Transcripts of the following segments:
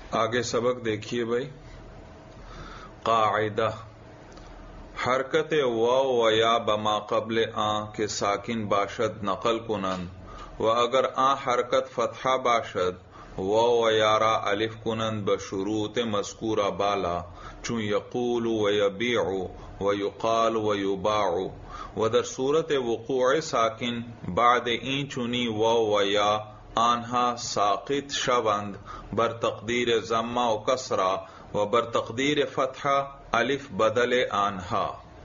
آگے سبق دیکھیے بھائی. قاعدہ: حرکت واو و یا بما قبل آن کے ساکن باشد نقل کنند و اگر آن حرکت فتحہ باشد واو و یارا الف کنند بشروط مذکورہ بالا چون یقول و یبیع و یقال و یباع و در صورت وقوع ساکن بعد این چونی واو و یا آنہا ساقط شوند بر تقدیر ضمہ و کسرہ و بر تقدیر فتحہ الف بدل آنہا.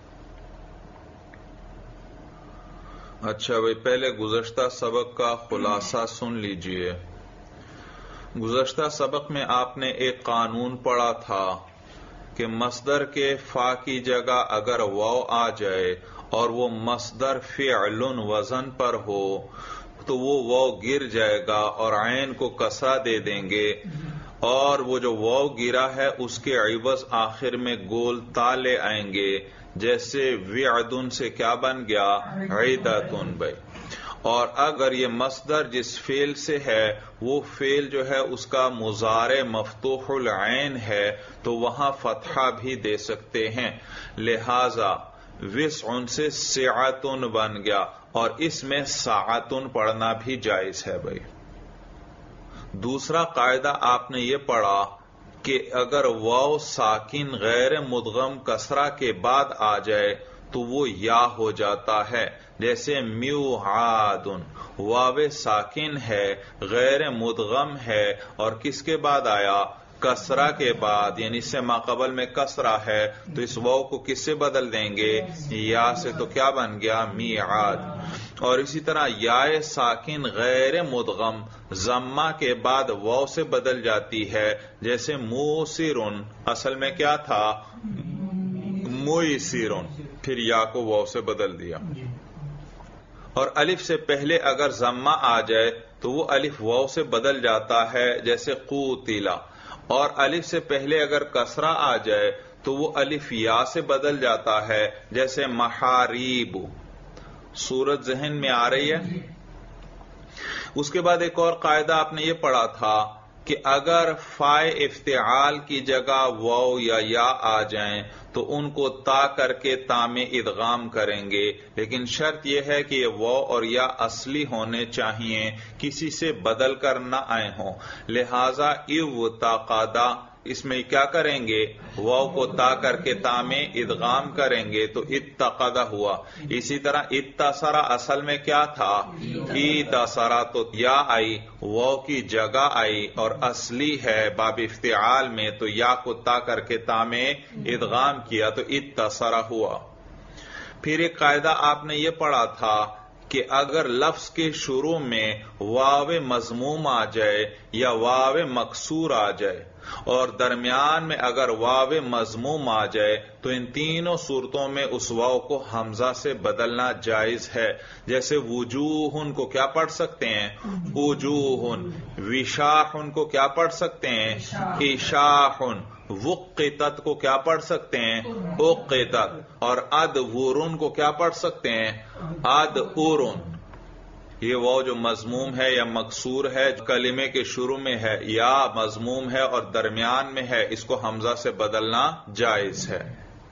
اچھا بھائی، پہلے گزشتہ سبق کا خلاصہ سن لیجئے. گزشتہ سبق میں آپ نے ایک قانون پڑھا تھا کہ مصدر کے فا کی جگہ اگر واو آ جائے اور وہ مصدر فعل وزن پر ہو تو وہ واو گر جائے گا اور عین کو کسرہ دے دیں گے، اور وہ جو واو گرا ہے اس کے عوض آخر میں گول تا لے آئیں گے. جیسے وعدن سے کیا بن گیا؟ عیدتن بھائی. اور اگر یہ مصدر جس فعل سے ہے وہ فعل جو ہے اس کا مضارع مفتوح العین ہے تو وہاں فتحہ بھی دے سکتے ہیں. لہذا وسع سے سعتن بن گیا اور اس میں ساعتن پڑھنا بھی جائز ہے بھائی. دوسرا قاعدہ آپ نے یہ پڑھا کہ اگر واو ساکن غیر مدغم کسرہ کے بعد آ جائے تو وہ یا ہو جاتا ہے. جیسے میوعادن، واو ساکن ہے غیر مدغم ہے اور کس کے بعد آیا؟ کسرہ کے بعد، یعنی اس سے ماقبل میں کسرہ ہے تو اس واو کو کس سے بدل دیں گے؟ یا سے. تو کیا بن گیا؟ میعاد. اور اسی طرح یا ساکن غیر مدغم ضمہ کے بعد واو سے بدل جاتی ہے. جیسے موسرن، اصل میں کیا تھا؟ مویسرن، پھر یا کو واو سے بدل دیا. اور الف سے پہلے اگر ضمہ آ جائے تو وہ الف واو سے بدل جاتا ہے. جیسے قوتلا. اور الف سے پہلے اگر کسرہ آ جائے تو وہ الف یا سے بدل جاتا ہے. جیسے محاریب. صورت ذہن میں آ رہی ہے؟ اس کے بعد ایک اور قاعدہ آپ نے یہ پڑھا تھا کہ اگر فائے افتعال کی جگہ واو یا آ جائیں تو ان کو تا کر کے تا میں ادغام کریں گے، لیکن شرط یہ ہے کہ یہ واو اور یا اصلی ہونے چاہیے، کسی سے بدل کر نہ آئے ہوں. لہذا اوتقدا، اس میں کیا کریں گے؟ واو کو تا کر کے تا میں ادغام کریں گے تو اتقدا ہوا. اسی طرح اتصرا اصل میں کیا تھا؟ اتصرا، تو یا آئی واو کی جگہ آئی اور اصلی ہے باب افتعال میں تو یا کو تا کر کے تا میں ادغام کیا تو اتصرا ہوا. پھر ایک قاعدہ آپ نے یہ پڑھا تھا کہ اگر لفظ کے شروع میں واو مضموم آ جائے یا واو مکسور آ جائے اور درمیان میں اگر واو مضموم آ جائے تو ان تینوں صورتوں میں اس واو کو حمزہ سے بدلنا جائز ہے. جیسے وجوہن کو کیا پڑھ سکتے ہیں؟ وجوہن. وشاحن کو کیا پڑھ سکتے ہیں؟ اشاحن. وقتت کو کیا پڑھ سکتے ہیں؟ اقتت. اور ادورن کو کیا پڑھ سکتے ہیں؟ ادورن. یہ واو جو مضموم ہے یا مکسور ہے، کلمے کے شروع میں ہے یا مضموم ہے اور درمیان میں ہے، اس کو حمزہ سے بدلنا جائز ہے.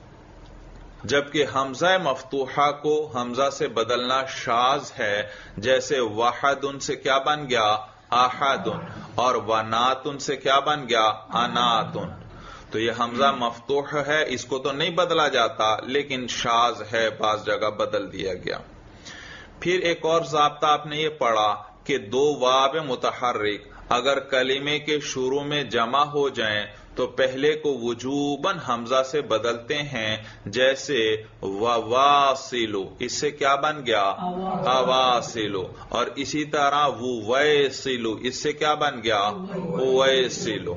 جبکہ حمزہ مفتوحہ کو حمزہ سے بدلنا شاذ ہے. جیسے وحدن سے کیا بن گیا؟ احدن. اور وناتن سے کیا بن گیا؟ اناتن. تو یہ حمزہ مفتوح ہے، اس کو تو نہیں بدلا جاتا لیکن شاذ ہے، بعض جگہ بدل دیا گیا. پھر ایک اور ضابطہ آپ نے یہ پڑھا کہ دو واو متحرک اگر کلمے کے شروع میں جمع ہو جائیں تو پہلے کو وجوباً حمزہ سے بدلتے ہیں. جیسے وواصلو، اس سے کیا بن گیا؟ اواصلو. اور اسی طرح وویصلو، اس سے کیا بن گیا؟ ویصلو.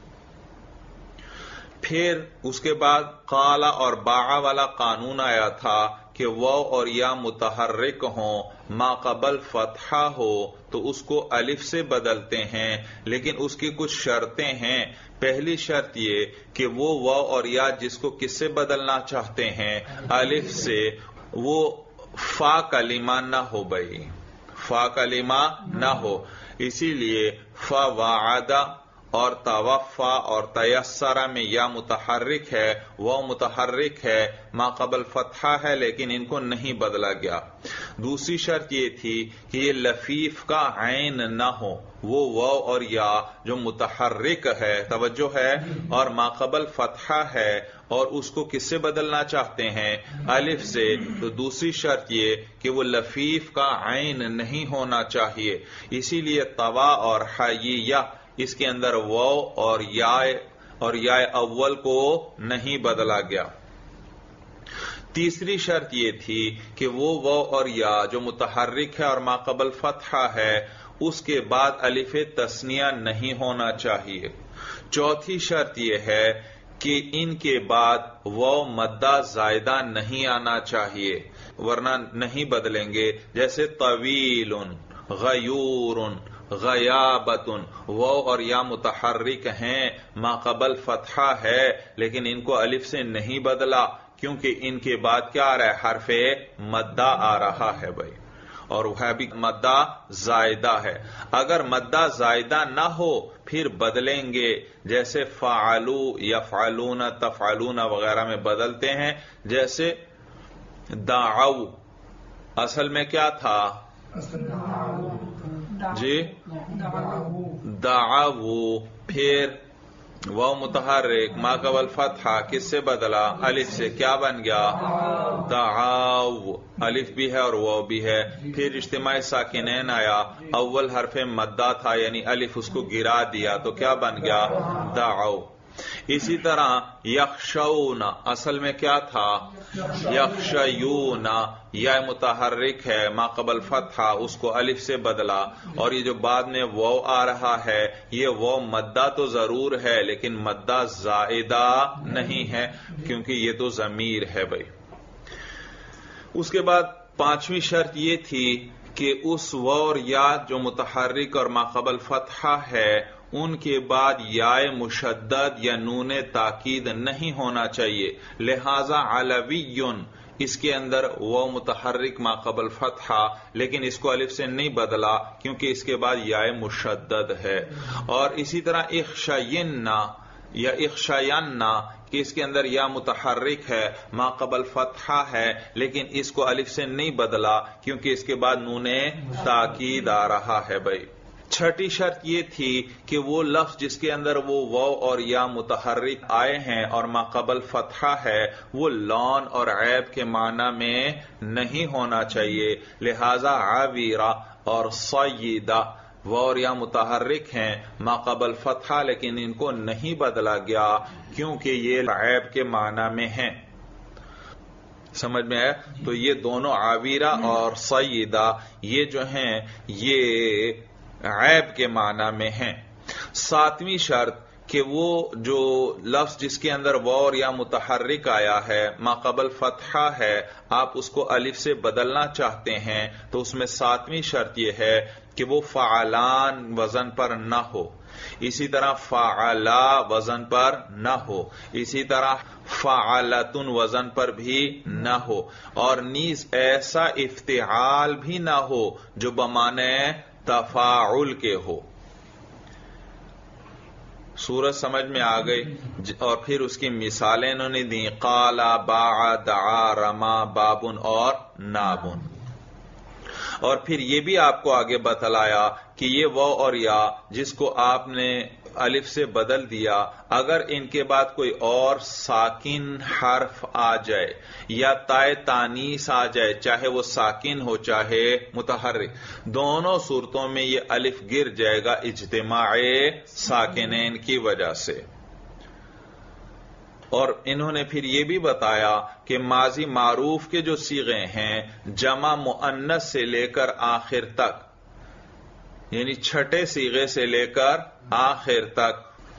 پھر اس کے بعد قالا اور باع والا قانون آیا تھا کہ واو اور یا متحرک ہوں، ما قبل فتحہ ہو تو اس کو الف سے بدلتے ہیں، لیکن اس کی کچھ شرطیں ہیں. پہلی شرط یہ کہ وہ واو اور یا جس کو کس سے بدلنا چاہتے ہیں؟ الف سے، وہ فا کلمہ نہ ہو بھائی، فا کلمہ نہ ہو. اسی لیے فوعدہ اور توفا اور تیسرا میں یا متحرک ہے، وہ متحرک ہے، ما قبل فتحہ ہے، لیکن ان کو نہیں بدلا گیا۔ دوسری شرط یہ تھی کہ یہ لفیف کا عین نہ ہو، وہ واو اور یا جو متحرک ہے، توجہ ہے، اور ما قبل فتحہ ہے، اور اس کو کس سے بدلنا چاہتے ہیں؟ الف سے۔ تو دوسری شرط یہ کہ وہ لفیف کا عین نہیں ہونا چاہیے، اسی لیے طوا اور حییہ اس کے اندر واو اور یا اول کو نہیں بدلا گیا۔ تیسری شرط یہ تھی کہ وہ واو اور یا جو متحرک ہے اور ما قبل فتحہ ہے، اس کے بعد الف تثنیہ نہیں ہونا چاہیے۔ چوتھی شرط یہ ہے کہ ان کے بعد واو مدہ زائدہ نہیں آنا چاہیے، ورنہ نہیں بدلیں گے، جیسے طویل، غیور، غیابت، واو اور یا متحرک ہیں، ما قبل فتحہ ہے، لیکن ان کو الف سے نہیں بدلا کیونکہ ان کے بعد کیا آ رہا ہے؟ حرف مدہ آ رہا ہے بھائی، اور وہ بھی مدہ زائدہ ہے۔ اگر مدہ زائدہ نہ ہو پھر بدلیں گے، جیسے فعلو، یفعلون، تفعلون وغیرہ میں بدلتے ہیں، جیسے دعو، اصل میں کیا تھا؟ جی دعو، پھر واو متحرک ما قبل فتحہ کس سے بدلا؟ الف سے، کیا بن گیا؟ دعاو، الف بھی ہے اور واو بھی ہے۔ پھر اجتماع ساکنین آیا، اول حرف مدہ تھا یعنی الف، اس کو گرا دیا تو کیا بن گیا؟ دعو۔ اسی طرح یخشون، اصل میں کیا تھا؟ یخشیون، یا متحرک ہے ما قبل فتحہ، اس کو الف سے بدلا، اور یہ جو بعد میں واو آ رہا ہے یہ واو مدہ تو ضرور ہے لیکن مدہ زائدہ نہیں ہے کیونکہ یہ تو ضمیر ہے بھائی۔ اس کے بعد پانچویں شرط یہ تھی کہ اس واو اور یا جو متحرک اور ما قبل فتحہ ہے ان کے بعد یا مشدد یا نون تاکید نہیں ہونا چاہیے، لہذا علوی اس کے اندر واو متحرک ما قبل فتحہ، لیکن اس کو الف سے نہیں بدلا کیونکہ اس کے بعد یا مشدد ہے۔ اور اسی طرح اخشین یا اخشین کہ اس کے اندر یا متحرک ہے ما قبل فتحہ ہے، لیکن اس کو الف سے نہیں بدلا کیونکہ اس کے بعد نون تاکید آ رہا ہے بھائی۔ چھٹی شرط یہ تھی کہ وہ لفظ جس کے اندر وہ واو اور یا متحرک آئے ہیں اور ما قبل فتحہ ہے وہ لون اور عیب کے معنی میں نہیں ہونا چاہیے، لہذا عاویرہ اور سیدہ واو اور یا متحرک ہیں ما قبل فتحہ لیکن ان کو نہیں بدلا گیا کیونکہ یہ عیب کے معنی میں ہیں۔ سمجھ میں ہے؟ تو یہ دونوں عاویرہ اور سیدہ یہ جو ہیں یہ عیب کے معنی میں ہیں۔ ساتویں شرط کہ وہ جو لفظ جس کے اندر واو اور یا متحرک آیا ہے ما قبل فتحہ ہے آپ اس کو الف سے بدلنا چاہتے ہیں تو اس میں ساتویں شرط یہ ہے کہ وہ فعلان وزن پر نہ ہو، اسی طرح فعلا وزن پر نہ ہو، اسی طرح فعلتن وزن پر بھی نہ ہو، اور نیز ایسا افتعال بھی نہ ہو جو بمعنی تفاعل کے ہو۔ سورت سمجھ میں آ گئی؟ اور پھر اس کی مثالیں انہوں نے دی، قالا، باع، دعا، رما، بابن اور نابن۔ اور پھر یہ بھی آپ کو آگے بتلایا کہ یہ واو اور یا جس کو آپ نے الف سے بدل دیا اگر ان کے بعد کوئی اور ساکن حرف آ جائے یا تائے تانیث آ جائے، چاہے وہ ساکن ہو چاہے متحرک، دونوں صورتوں میں یہ الف گر جائے گا اجتماع ساکنین کی وجہ سے۔ اور انہوں نے پھر یہ بھی بتایا کہ ماضی معروف کے جو صیغے ہیں جمع مؤنث سے لے کر آخر تک، یعنی چھٹے صیغے سے لے کر آخر تک،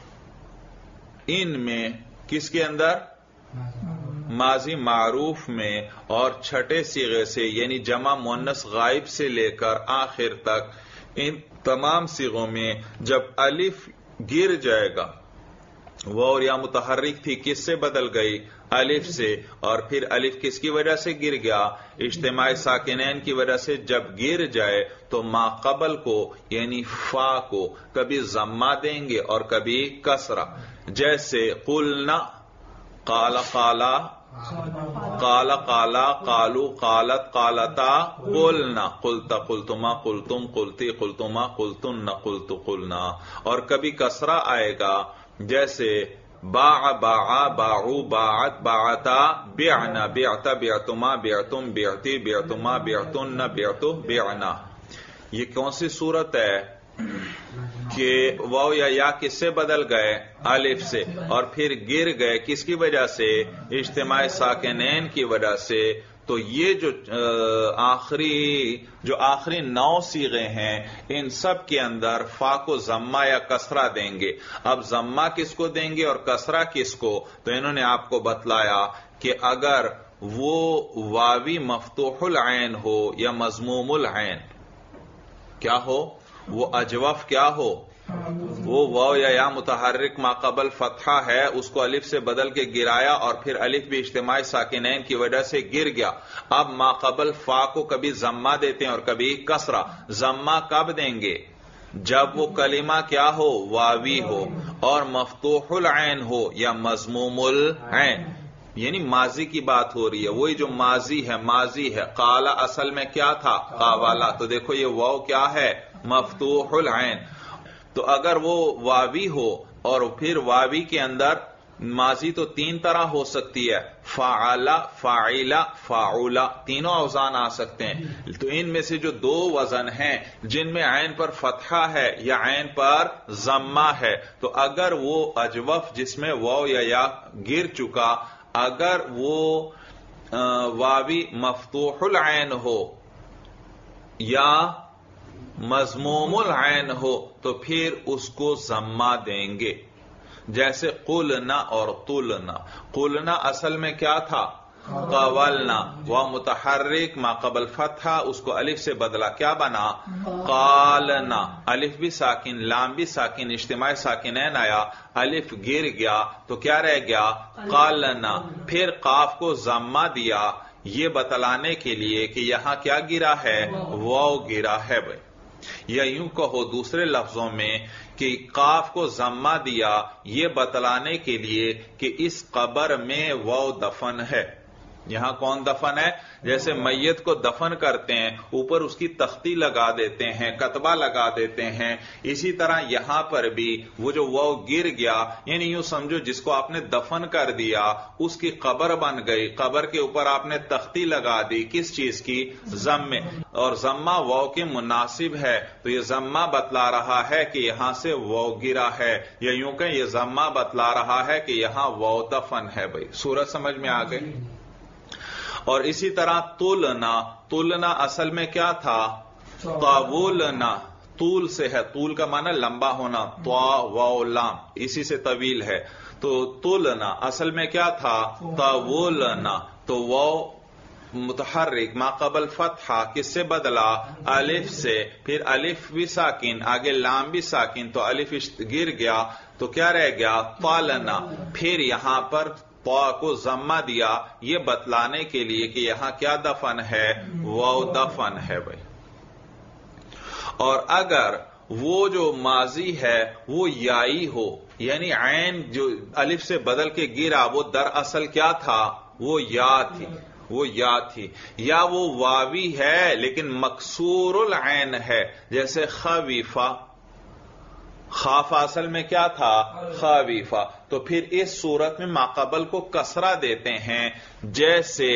ان میں کس کے اندر؟ ماضی معروف میں اور چھٹے صیغے سے یعنی جمع مؤنث غائب سے لے کر آخر تک، ان تمام صیغوں میں جب الف گر جائے گا، واو یا متحرک تھی کس سے بدل گئی؟ الف سے، اور پھر الف کس کی وجہ سے گر گیا؟ اجتماع ساکنین کی وجہ سے. جب گر جائے تو ما قبل کو یعنی فا کو کبھی ضمہ دیں گے اور کبھی کسرہ. جیسے قلنا، قال قالا، قال قالا، قالو قالت، قالتا، قلنا، قلت قلتما، قلتم قلتی، قلتما قلتن، قلت قلنا. اور کبھی کسرہ آئے گا جیسے باع باعا، باعو باعت، باعتا، بعنا، بعتا، بعتما، بعتم، بعتی، بعتما، بعتن، بعتو، بعنا. یہ کون سی صورت ہے کہ واو یا کس سے بدل گئے؟ الف سے، اور پھر گر گئے کس کی وجہ سے؟ اجتماع ساکنین کی وجہ سے. تو یہ جو آخری 9 صیغے ہیں ان سب کے اندر فا کو ضمہ یا کسرہ دیں گے. اب ضمہ کس کو دیں گے اور کسرہ کس کو؟ تو انہوں نے آپ کو بتلایا کہ اگر وہ واوی مفتوح العین ہو یا مضموم العین، کیا ہو؟ وہ اجوف کیا ہو؟ وہ واو یا متحرک ما قبل فتحہ ہے، اس کو الف سے بدل کے گرایا اور پھر الف بھی اجتماع ساکنین کی وجہ سے گر گیا. اب ما قبل فا کو کبھی ضمہ دیتے ہیں اور کبھی کسرہ. ضمہ کب دیں گے؟ جب وہ کلمہ کیا ہو؟ واوی ہو اور مفتوح العین ہو یا مضموم العین. یعنی ماضی کی بات ہو رہی ہے، وہی جو ماضی ہے. قالا اصل میں کیا تھا؟ قاوالا. تو دیکھو یہ واو کیا ہے؟ مفتوح العین. تو اگر وہ واوی ہو اور پھر واوی کے اندر ماضی تو 3 طرح ہو سکتی ہے، فعلا، فاعلا، فاعولا، تینوں اوزان آ سکتے ہیں. تو ان میں سے جو 2 وزن ہیں جن میں عین پر فتحہ ہے یا عین پر ضمہ ہے، تو اگر وہ اجوف جس میں واو یا گر چکا، اگر وہ واوی مفتوح العین ہو یا مضموم العین ہو تو پھر اس کو ضمہ دیں گے. جیسے قلنا اور طلنا. قلنا اصل میں کیا تھا؟ قولنا. وہ متحرک ما قبل فتحہ، اس کو الف سے بدلا، کیا بنا؟ قالنا. الف بھی ساکن، لام بھی ساکن، اجتماع ساکنین آیا، الف گر گیا تو کیا رہ گیا؟ قالنا. پھر قاف کو ضمہ دیا یہ بتلانے کے لیے کہ یہاں کیا گرا ہے؟ واو گرا ہے. بھائی یا یوں کہو دوسرے لفظوں میں کہ قاف کو ضمہ دیا یہ بتلانے کے لیے کہ اس قبر میں واو دفن ہے. یہاں کون دفن ہے؟ جیسے میت کو دفن کرتے ہیں، اوپر اس کی تختی لگا دیتے ہیں، کتبہ لگا دیتے ہیں، اسی طرح یہاں پر بھی وہ جو واو گر گیا، یعنی یوں سمجھو جس کو آپ نے دفن کر دیا اس کی قبر بن گئی، قبر کے اوپر آپ نے تختی لگا دی، کس چیز کی؟ ضمے. اور ضمہ واو کے مناسب ہے، تو یہ ضمہ بتلا رہا ہے کہ یہاں سے واو گرا ہے، یا یوں کہ یہ ضمہ بتلا رہا ہے کہ یہاں واو دفن ہے. بھائی صورت سمجھ میں آ گئی؟ اور اسی طرح طولنا اصل میں کیا تھا؟ طاولنا. طول سے ہے، طول کا معنی لمبا ہونا، طا واو لام، اسی سے طویل ہے. تو طولنا اصل میں کیا تھا؟ طاولنا. تو واو متحرک ما قبل فتحہ کس سے بدلا؟ الف سے. پھر الف بھی ساکن، آگے لام بھی ساکن، تو الف گر گیا تو کیا رہ گیا؟ طالنا. پھر یہاں پر طا کو ضمہ دیا یہ بتلانے کے لیے کہ یہاں کیا دفن ہے؟ واو دفن ہے. بھائی اور اگر وہ جو ماضی ہے وہ یائی ہو، یعنی عین جو الف سے بدل کے گرا وہ دراصل کیا تھا؟ وہ یا تھی، یا وہ واوی ہے لیکن مکسور العین ہے، جیسے خویفہ. خاف اصل میں کیا تھا؟ خویفہ. تو پھر اس صورت میں ماقبل کو کسرہ دیتے ہیں، جیسے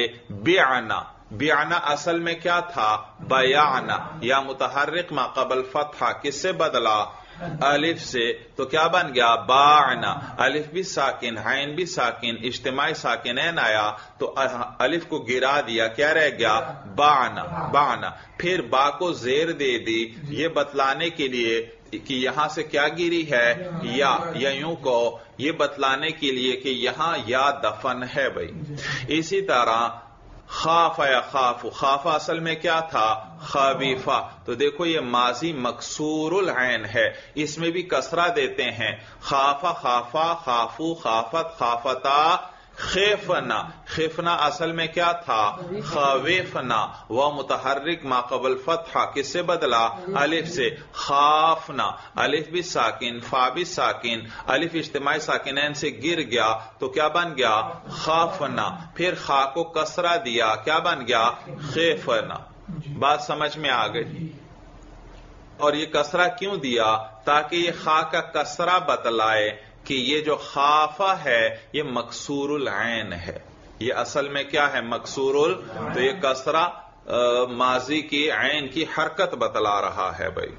بیعنا اصل میں کیا تھا؟ بیعنا. یا متحرک ماقبل فتحہ کس سے بدلا؟ الف سے. تو کیا بن گیا؟ باعنا. الف بھی ساکن، عین بھی ساکن، اجتماع ساکنین آیا تو الف کو گرا دیا، کیا رہ گیا؟ باعنا. پھر با کو زیر دے دی یہ بتلانے کے لیے کہ یہاں سے کیا گری ہے؟ یا یوں کو یہ بتلانے کے لیے کہ یہاں یا دفن ہے. بھائی اسی طرح خاف یا خاف اصل میں کیا تھا؟ خویفہ. تو دیکھو یہ ماضی مکسور العین ہے، اس میں بھی کسرہ دیتے ہیں. خافا، خافا، خافو، خافت، خافتا، خیفنا، خیفنا اصل میں کیا تھا؟ خویفنا، واو متحرک ما قبل فتحہ، کس سے بدلا؟ الف سے. خافنا، الف بھی ساکن فا بھی ساکن، الف اجتماعی ساکنین سے گر گیا تو کیا بن گیا؟ خافنا. پھر خا کو کسرہ دیا، کیا بن گیا؟ خیفنا. بات سمجھ میں آ گئی؟ اور یہ کسرہ کیوں دیا؟ تاکہ یہ خا کا کسرہ بتلائے کہ یہ جو خافہ ہے یہ مکسور العین ہے. یہ اصل میں کیا ہے؟ مکسور تو یہ کسرہ ماضی کی عین کی حرکت بتلا رہا ہے بھائی.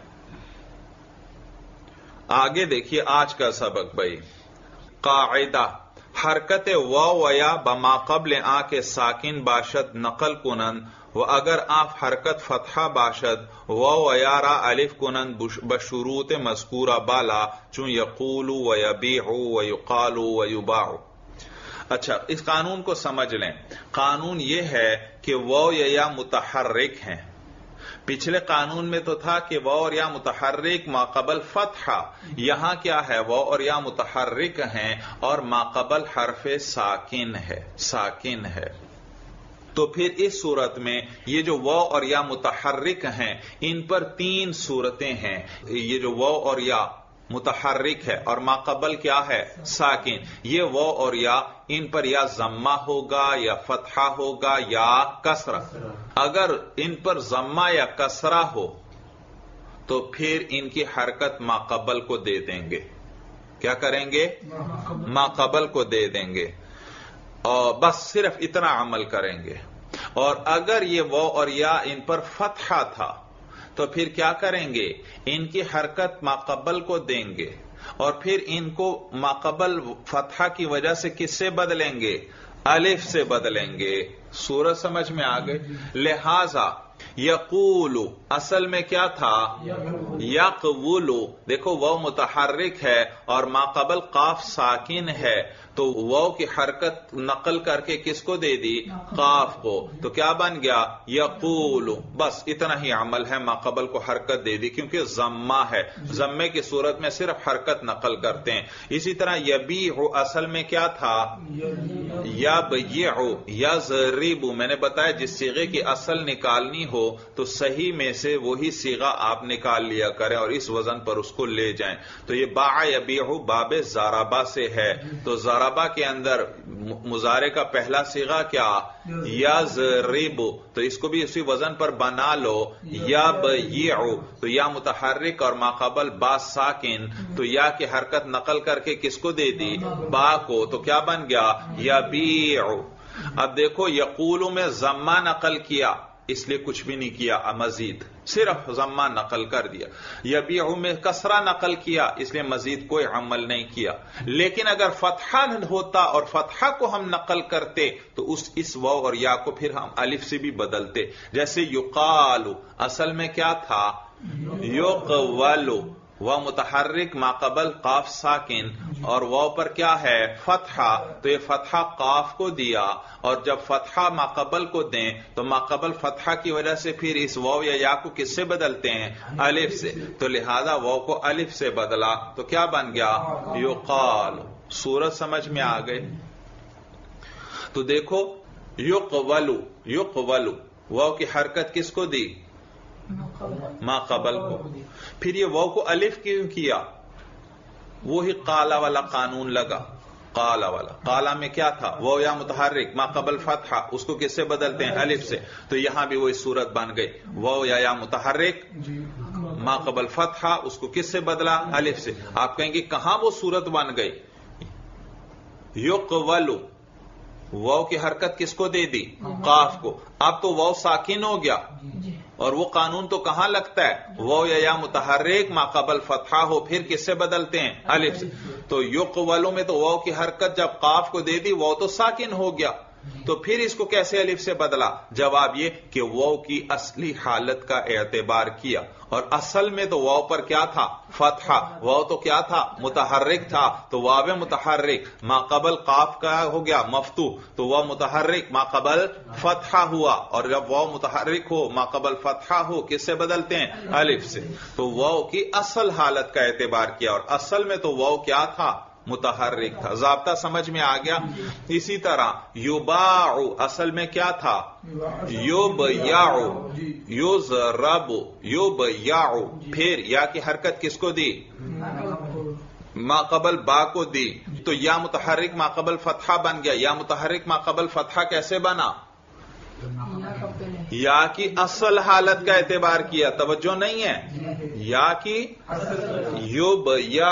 آگے دیکھیے آج کا سبق بھائی. قاعدہ، حرکت واو و یا بما قبل آ کے ساکن باشد نقل کنند و اگر آپ حرکت فتحہ باشد واو و یا را الف کنند بشروط مذکورہ بالا چون یقول و یبیع و یقال و یباع. اچھا اس قانون کو سمجھ لیں. قانون یہ ہے کہ واو یا متحرک ہیں. پچھلے قانون میں تو تھا کہ واو اور یا متحرک ما قبل فتحہ، یہاں کیا ہے؟ واو اور یا متحرک ہیں اور ما قبل حرف ساکن ہے، ساکن ہے. تو پھر اس صورت میں یہ جو واو اور یا متحرک ہیں ان پر تین صورتیں ہیں. یہ جو واو اور یا متحرک ہے اور ما قبل کیا ہے؟ ساکن. یہ واو اور یا ان پر یا ضمہ ہوگا یا فتحہ ہوگا یا کسرہ. اگر ان پر ضمہ یا کسرہ ہو تو پھر ان کی حرکت ما قبل کو دے دیں گے. کیا کریں گے؟ ما قبل کو دے دیں گے اور بس صرف اتنا عمل کریں گے. اور اگر یہ واو اور یا ان پر فتحہ تھا تو پھر کیا کریں گے؟ ان کی حرکت ما قبل کو دیں گے اور پھر ان کو ما قبل فتحہ کی وجہ سے کس سے بدلیں گے؟ الف سے بدلیں گے. صورت سمجھ میں آ گئی؟ لہذا یقول اصل میں کیا تھا؟ یقول. دیکھو واو متحرک ہے اور ما قبل قاف ساکن ہے تو واو کی حرکت نقل کر کے کس کو دے دی؟ قاف کو. تو کیا بن گیا؟ یقول. بس اتنا ہی عمل ہے، ما قبل کو حرکت دے دی کیونکہ ضمہ ہے. ضمے کی صورت میں صرف حرکت نقل کرتے ہیں. اسی طرح یبیع اصل میں کیا تھا؟ یبیع. یضرب میں نے بتایا جس صیغے کی اصل نکالنی ہو تو صحیح میں سے وہی صیغہ آپ نکال لیا کریں اور اس وزن پر اس کو لے جائیں. تو یہ باع یبیع باب ضربہ سے ہے. تو ضربہ کے اندر مضارع کا پہلا صیغہ کیا؟ یضرب. تو اس کو بھی اسی وزن پر بنا لو یبیع. تو یا متحرک اور ما قبل با ساکن تو یا کی حرکت نقل کر کے کس کو دے دی؟ با کو. تو کیا بن گیا؟ یبیع. اب دیکھو یقول میں ضمہ نقل کیا اس لیے کچھ بھی نہیں کیا مزید، صرف ضمہ نقل کر دیا. یبیع میں کسرہ نقل کیا اس لیے مزید کوئی عمل نہیں کیا. لیکن اگر فتحہ ہوتا اور فتحہ کو ہم نقل کرتے تو اس واو اور یا کو پھر ہم الف سے بھی بدلتے. جیسے یقال اصل میں کیا تھا؟ یقول. واو متحرک ما قبل قاف ساکن اور واو پر کیا ہے؟ فتحہ. تو یہ فتحہ قاف کو دیا اور جب فتحہ ما قبل کو دیں تو ما قبل فتحہ کی وجہ سے پھر اس واو یا کو کس سے بدلتے ہیں؟ الف سے. تو لہذا واو کو الف سے بدلا تو کیا بن گیا؟ یقال. صورت سمجھ میں آ گئی؟ تو دیکھو یقول. یقول واو کی حرکت کس کو دی؟ ما قبل کو. پھر یہ واو کو الف کیوں کیا؟ وہی قالا والا قانون لگا. قالا والا، قالا میں کیا تھا؟ واو یا متحرک ما قبل فتحہ، اس کو کس سے بدلتے ہیں؟ الف سے. تو یہاں بھی وہی صورت بن گئی. واو یا متحرک ما قبل فتحہ، اس کو کس سے بدلا؟ الف سے. آپ کہیں گے کہاں وہ صورت بن گئی؟ یقول واو کی حرکت کس کو دے دی؟ قاف کو. اب تو واو ساکن ہو گیا اور وہ قانون تو کہاں لگتا ہے؟ واو یا متحرک ما قبل فتحہ ہو پھر کس سے بدلتے ہیں؟ الف سے. تو یقول میں تو واو کی حرکت جب قاف کو دے دی واو تو ساکن ہو گیا تو پھر اس کو کیسے الف سے بدلا؟ جواب یہ کہ واو کی اصلی حالت کا اعتبار کیا اور اصل میں تو واو پر کیا تھا؟ فتحہ. واو تو کیا تھا؟ متحرک تھا. تو واو متحرک ما قبل قاف کا ہو گیا مفتوح تو واو متحرک ما قبل فتحہ ہوا اور جب واو متحرک ہو ما قبل فتحہ ہو کس سے بدلتے ہیں؟ الف سے. تو واو کی اصل حالت کا اعتبار کیا اور اصل میں تو واو کیا تھا؟ متحرک تھا. ضابطہ سمجھ میں آ گیا. اسی طرح یباع اصل میں کیا تھا؟ یبیع، یضرب، یبیع. پھر یا کی حرکت کس کو دی؟ ما قبل با کو دی. تو یا متحرک ما قبل فتحہ بن گیا. یا متحرک ما قبل فتحہ کیسے بنا؟ یا کی اصل حالت کا اعتبار کیا. توجہ نہیں ہے. یا کی یبیع،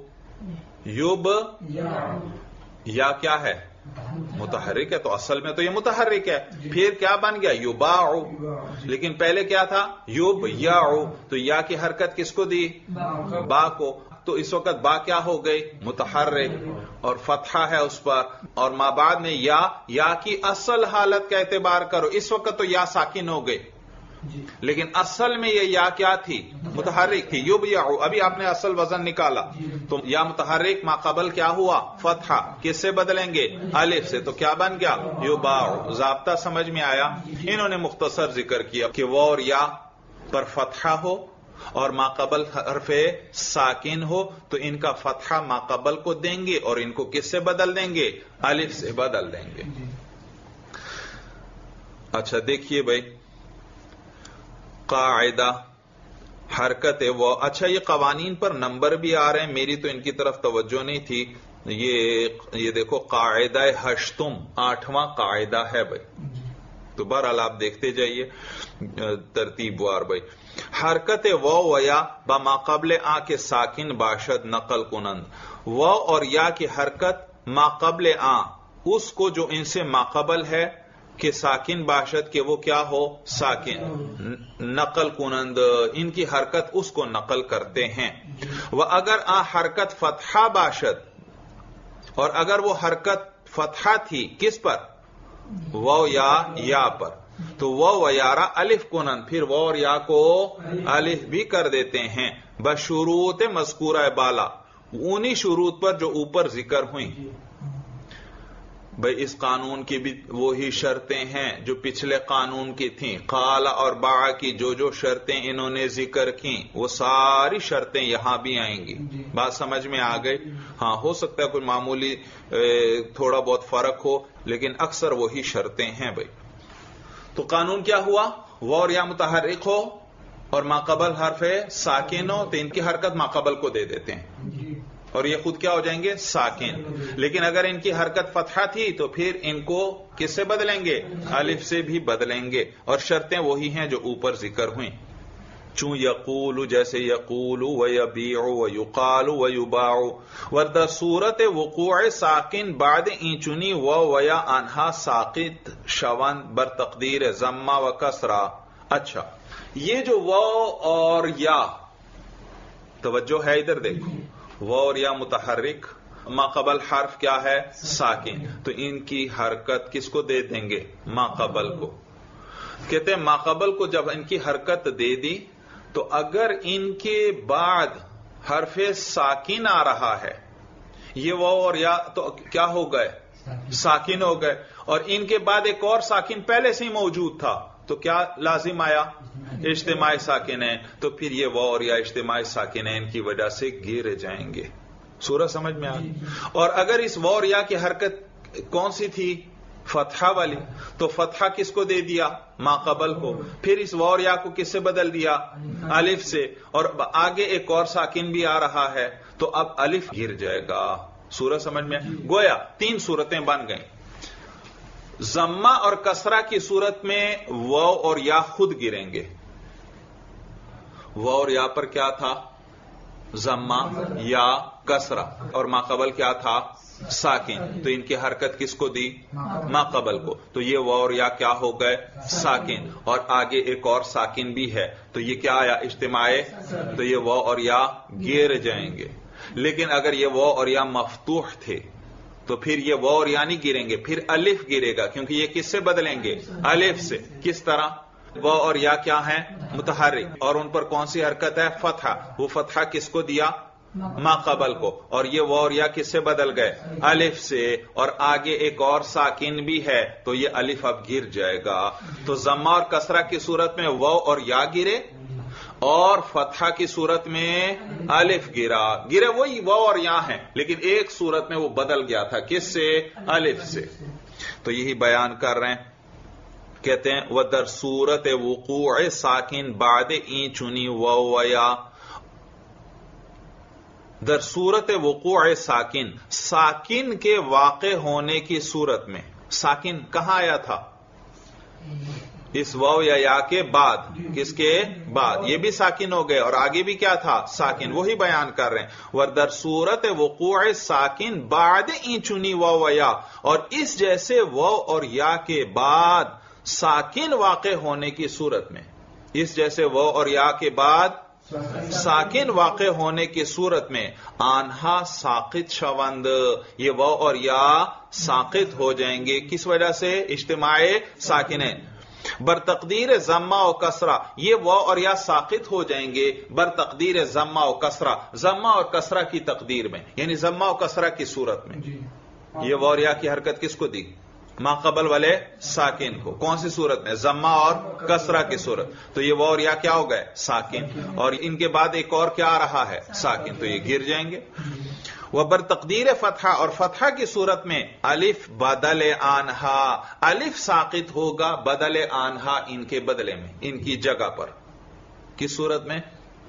یا کیا ہے؟ متحرک ہے. تو اصل میں تو یہ متحرک ہے. پھر کیا بن گیا؟ یباع. لیکن پہلے کیا تھا؟ یبیع. تو یا کی حرکت کس کو دی؟ با کو. تو اس وقت با کیا ہو گئی؟ متحرک، اور فتحہ ہے اس پر. اور ما بعد میں یا کی اصل حالت کا اعتبار کرو. اس وقت تو یا ساکن ہو گئی، لیکن اصل میں یہ یا کیا تھی؟ متحرک تھی. یبیع. ابھی آپ نے اصل وزن نکالا تو یا متحرک ما قبل کیا ہوا؟ فتحہ. کس سے بدلیں گے؟ الف سے. تو کیا بن گیا؟ یباع. ضابطہ سمجھ میں آیا؟ انہوں نے مختصر ذکر کیا کہ وہ اور یا پر فتحہ ہو اور ما قبل حرف ساکن ہو تو ان کا فتحہ ما قبل کو دیں گے اور ان کو کس سے بدل دیں گے؟ الف سے بدل دیں گے. اچھا دیکھیے بھائی، قاعدہ حرکت وہ. اچھا یہ قوانین پر نمبر بھی آ رہے ہیں، میری تو ان کی طرف توجہ نہیں تھی. یہ دیکھو قاعدہ ہشتم 8واں قاعدہ ہے بھائی. تو بہرحال آپ دیکھتے جائیے ترتیب وار بھائی. حرکت و یا بما قبل آ کے ساکن باشد نقل کنند. و اور یا کی حرکت ما قبل آ، اس کو جو ان سے ما قبل ہے کہ ساکن باشد کہ وہ کیا ہو؟ ساکن. نقل کنند، ان کی حرکت اس کو نقل کرتے ہیں. وہ اگر آ حرکت فتحہ باشد، اور اگر وہ حرکت فتحہ تھی کس پر؟ وہ یا پر. تو وہ یارا الف کنند، پھر وہ اور یا کو الف بھی کر دیتے ہیں. بشروط مذکورہ بالا، انہی شروط پر جو اوپر ذکر ہوئیں. بھئی اس قانون کی بھی وہی شرطیں ہیں جو پچھلے قانون کی تھیں. قال اور با کی جو شرطیں انہوں نے ذکر کی وہ ساری شرطیں یہاں بھی آئیں گی. بات سمجھ میں آ گئی؟ ہاں ہو سکتا ہے کوئی معمولی تھوڑا بہت فرق ہو، لیکن اکثر وہی شرطیں ہیں بھئی. تو قانون کیا ہوا؟ وہ اور یا متحرک ہو اور ما قبل حرف ساکن ہو تو ان کی حرکت ما قبل کو دے دیتے ہیں اور یہ خود کیا ہو جائیں گے؟ ساکن. لیکن اگر ان کی حرکت فتحہ تھی تو پھر ان کو کس سے بدلیں گے؟ الف سے بھی بدلیں گے. اور شرطیں وہی ہیں جو اوپر ذکر ہوئیں. چون یقول جیسے یقول و یبیع و یقال و یباع. ورد صورت وقوع ساکن بعد این چنی و یا انہا ساقط شون بر تقدیر ضمہ و کسرہ. اچھا یہ جو و اور یا، توجہ ہے ادھر دیکھو، و اور یا متحرک، ما قبل حرف کیا ہے؟ ساکن. تو ان کی حرکت کس کو دے دیں گے؟ ما قبل کو. کہتے ہیں ما قبل کو جب ان کی حرکت دے دی تو اگر ان کے بعد حرف ساکن آ رہا ہے، یہ وہ اور یا تو کیا ہو گئے؟ ساکن ہو گئے. اور ان کے بعد ایک اور ساکن پہلے سے ہی موجود تھا تو کیا لازم آیا؟ اجتماعی ساکن ہے. تو پھر یہ وہ اور یا اجتماعی ساکن ہے، ان کی وجہ سے گر جائیں گے. سورج سمجھ میں آ گئی؟ اور اگر اس و اور یا کی حرکت کون سی تھی؟ فتحہ والی. تو فتحہ کس کو دے دیا؟ ما قبل کو. پھر اس و اور یا کو کس سے بدل دیا؟ الف سے. اور آگے ایک اور ساکن بھی آ رہا ہے تو اب الف گر جائے گا. سورج سمجھ میں؟ گویا 3 صورتیں بن گئیں. ضمہ اور کسرہ کی صورت میں و اور یا خود گریں گے. و اور یا پر کیا تھا؟ ضمہ یا کسرہ. اور ما قبل کیا تھا؟ ساکن. تو ان کی حرکت کس کو دی؟ ما قبل کو. تو یہ و اور یا کیا ہو گئے؟ ساکن. اور آگے ایک اور ساکن بھی ہے تو یہ کیا آیا؟ اجتماع. تو یہ و اور یا گر جائیں گے. لیکن اگر یہ و اور یا مفتوح تھے تو پھر یہ و اور یا نہیں گریں گے، پھر الف گرے گا، کیونکہ یہ کس سے بدلیں گے؟ الف سے. کس طرح؟ و اور یا کیا ہیں؟ متحرک. اور ان پر کون سی حرکت ہے؟ فتحہ. وہ فتحہ کس کو دیا؟ ما قبل کو. اور یہ و اور یا کس سے بدل گئے؟ الف سے. اور آگے ایک اور ساکن بھی ہے تو یہ الف اب گر جائے گا. تو ضمہ اور کسرہ کی صورت میں و اور یا گرے، اور فتحہ کی صورت میں الف گرے وہی واو اور یا ہیں، لیکن ایک صورت میں وہ بدل گیا تھا، کس سے؟ الف سے۔ تو یہی بیان کر رہے ہیں، کہتے ہیں وَدَرْ صورت وقوع ساکن بعد این چنی واو ویا، در صورت وقوع ساکن، ساکن کے واقع ہونے کی صورت میں، ساکن کہاں آیا تھا؟ اس واو یا کے بعد، کس کے بعد؟ یہ بھی ساکن ہو گئے، اور آگے بھی کیا تھا؟ ساکن، وہی بیان کر رہے ہیں وَدَرْ صورت وقوع ساکن بعد این چنی واو ویا، اور اس جیسے واو اور یا کے بعد ساکن واقع ہونے کی صورت میں، اس جیسے واو اور یا کے بعد ساکن واقع ہونے کی صورت میں آنہا ساقط شوند، یہ واو اور یا ساقط ہو جائیں گے، کس وجہ سے؟ اجتماع ساکنین، بر تقدیر ضمہ و کسرہ، یہ واو اور یا ساقط ہو جائیں گے بر تقدیر ضمہ و کسرہ، ضمہ اور کسرہ کی تقدیر میں، یعنی ضمہ و کسرہ کی صورت میں۔ یہ واو اور یا کی حرکت کس کو دی؟ ما قبل والے ساکن کو۔ کون سی صورت میں؟ ضمہ اور کسرہ کی صورت۔ تو یہ واو اور یا کیا ہو گئے؟ ساکن، اور ان کے بعد ایک اور کیا آ رہا ہے؟ ساکن، تو یہ گر جائیں گے۔ وبر تقدیر فتحہ، اور فتحہ کی صورت میں الف بدل آنہا، الف ساقط ہوگا بدل آنہا، ان کے بدلے میں، ان کی جگہ پر۔ کس صورت میں؟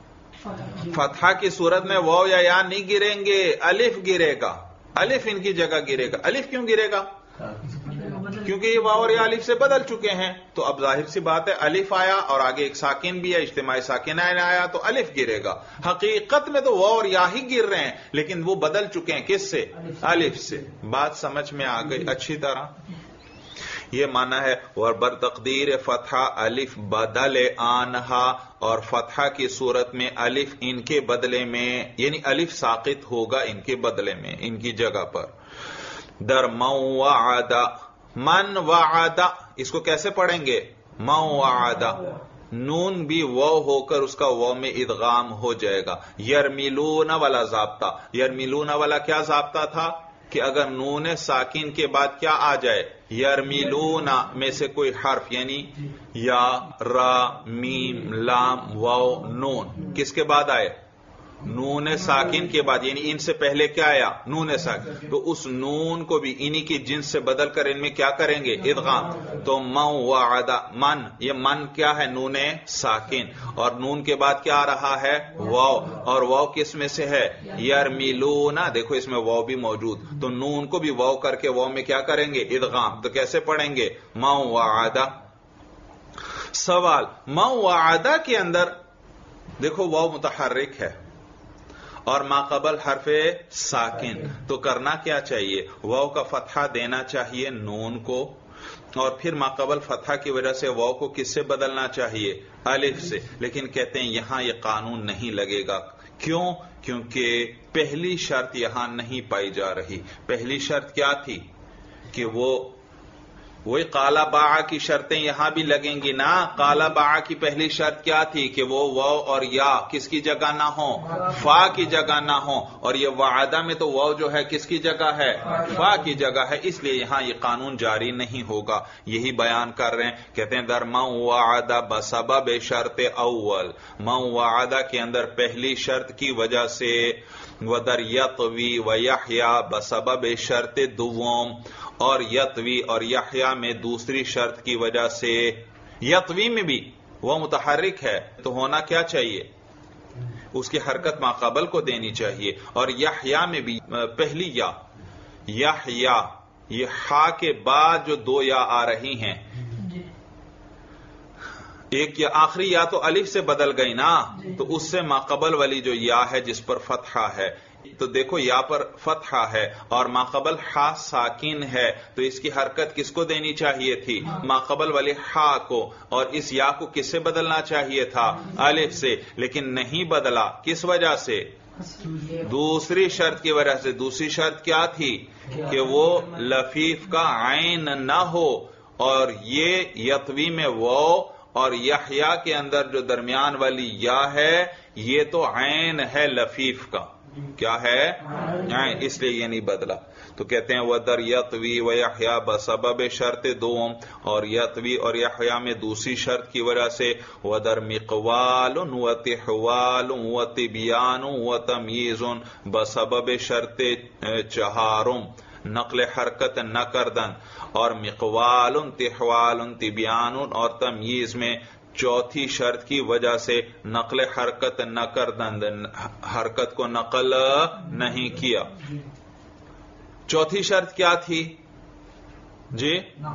فتحہ کی صورت میں واو یا نہیں گریں گے، الف گرے گا، الف ان کی جگہ گرے گا۔ الف کیوں گرے گا؟ کیونکہ یہ واو اور یا الف سے بدل چکے ہیں، تو اب ظاہر سی بات ہے الف آیا اور آگے ایک ساکن بھی ہے، اجتماع ساکن آیا تو الف گرے گا۔ حقیقت میں تو واو اور یا ہی گر رہے ہیں، لیکن وہ بدل چکے ہیں کس سے؟ الف سے۔ بات سمجھ میں آ گئی اچھی طرح؟ یہ معنی ہے وبر تقدیر فتحہ الف بدل آنہا، اور فتحہ کی صورت میں الف ان کے بدلے میں، یعنی الف ساقط ہوگا ان کے بدلے میں، ان کی جگہ پر۔ در من وعد، من وعد، اس کو کیسے پڑھیں گے؟ من وعد، نون بھی واو ہو کر اس کا واو میں ادغام ہو جائے گا۔ یرملون والا ضابطہ، یرملون والا کیا ضابطہ تھا؟ کہ اگر نون ساکن کے بعد کیا آ جائے؟ یرملون میں سے کوئی حرف، یعنی یا، را، میم، لام، واو، نون، کس کے بعد آئے؟ نون ساکن کے بعد، یعنی ان سے پہلے کیا آیا؟ نون ساکن، تو اس نون کو بھی انہی کی جنس سے بدل کر ان میں کیا کریں گے؟ ادغام۔ تو من وعد، من، یہ من کیا ہے؟ نون ساکن، اور نون کے بعد کیا آ رہا ہے؟ واو، اور واو کس میں سے ہے؟ یرملون، دیکھو اس میں واو بھی موجود، تو نون کو بھی واو کر کے واو میں کیا کریں گے؟ ادغام۔ تو کیسے پڑھیں گے؟ من وعد۔ سوال، من وعد کے اندر دیکھو واو متحرک ہے اور ما قبل حرف ساکن، تو کرنا کیا چاہیے؟ واو کا فتحہ دینا چاہیے نون کو، اور پھر ما قبل فتحہ کی وجہ سے واو کو کس سے بدلنا چاہیے؟ الف سے۔ لیکن کہتے ہیں یہاں یہ قانون نہیں لگے گا۔ کیوں؟ کیونکہ پہلی شرط یہاں نہیں پائی جا رہی۔ پہلی شرط کیا تھی؟ کہ وہی قالا باع کی شرطیں یہاں بھی لگیں گی نا۔ قالا باع کی پہلی شرط کیا تھی؟ کہ وہ واو اور یا کس کی جگہ نہ ہوں؟ فا کی جگہ نہ ہوں، اور یہ وعدہ میں تو واو جو ہے کس کی جگہ ہے؟ فا کی جگہ ہے، اس لیے یہاں یہ قانون جاری نہیں ہوگا۔ یہی بیان کر رہے ہیں، کہتے ہیں در من وعد بسبب شرط اول، من وعد کے اندر پہلی شرط کی وجہ سے، ودر یطوی و یحییٰ بسبب شرط دوم، اور یطوی اور یحییٰ میں دوسری شرط کی وجہ سے۔ یطوی میں بھی وہ متحرک ہے تو ہونا کیا چاہیے؟ اس کی حرکت ما قبل کو دینی چاہیے، اور یحییٰ میں بھی پہلی یا، یحییٰ، یہ ہا کے بعد جو دو یا آ رہی ہیں، ایک یا آخری یا تو الف سے بدل گئی نا، تو اس سے ما قبل والی جو یا ہے جس پر فتحہ ہے، تو دیکھو یا پر فتحہ ہے اور ما قبل ہا ساکن ہے، تو اس کی حرکت کس کو دینی چاہیے تھی؟ ما قبل والی ہا کو، اور اس یا کو کس سے بدلنا چاہیے تھا؟ الف سے، لیکن نہیں بدلا، کس وجہ سے؟ دوسری شرط کی وجہ سے۔ دوسری شرط کیا تھی؟ کہ وہ لفیف کا عین نہ ہو، اور یہ یطوی میں واو اور یحییٰ کے اندر جو درمیان والی یا ہے یہ تو عین ہے لفیف کا، کیا ہے؟ اس لیے یہ نہیں بدلا. تو کہتے ہیں وَدَرْ يَطْوِي وَيَحْيَا بسبب شرط دوم، اور یطوی اور یحییٰ میں دوسری شرط کی وجہ سے. وَدَرْ مِقْوَالٌ وَتِحْوَالٌ وَتِبْيَانٌ وَتَمْيِيزٌ بسبب شرط چہارم نقل حرکت نہ کردن، اور مقوال تحوال تبیان اور تمییز میں چوتھی شرط کی وجہ سے نقل حرکت نہ کردن، حرکت کو نقل نہیں کیا. چوتھی شرط کیا تھی جی؟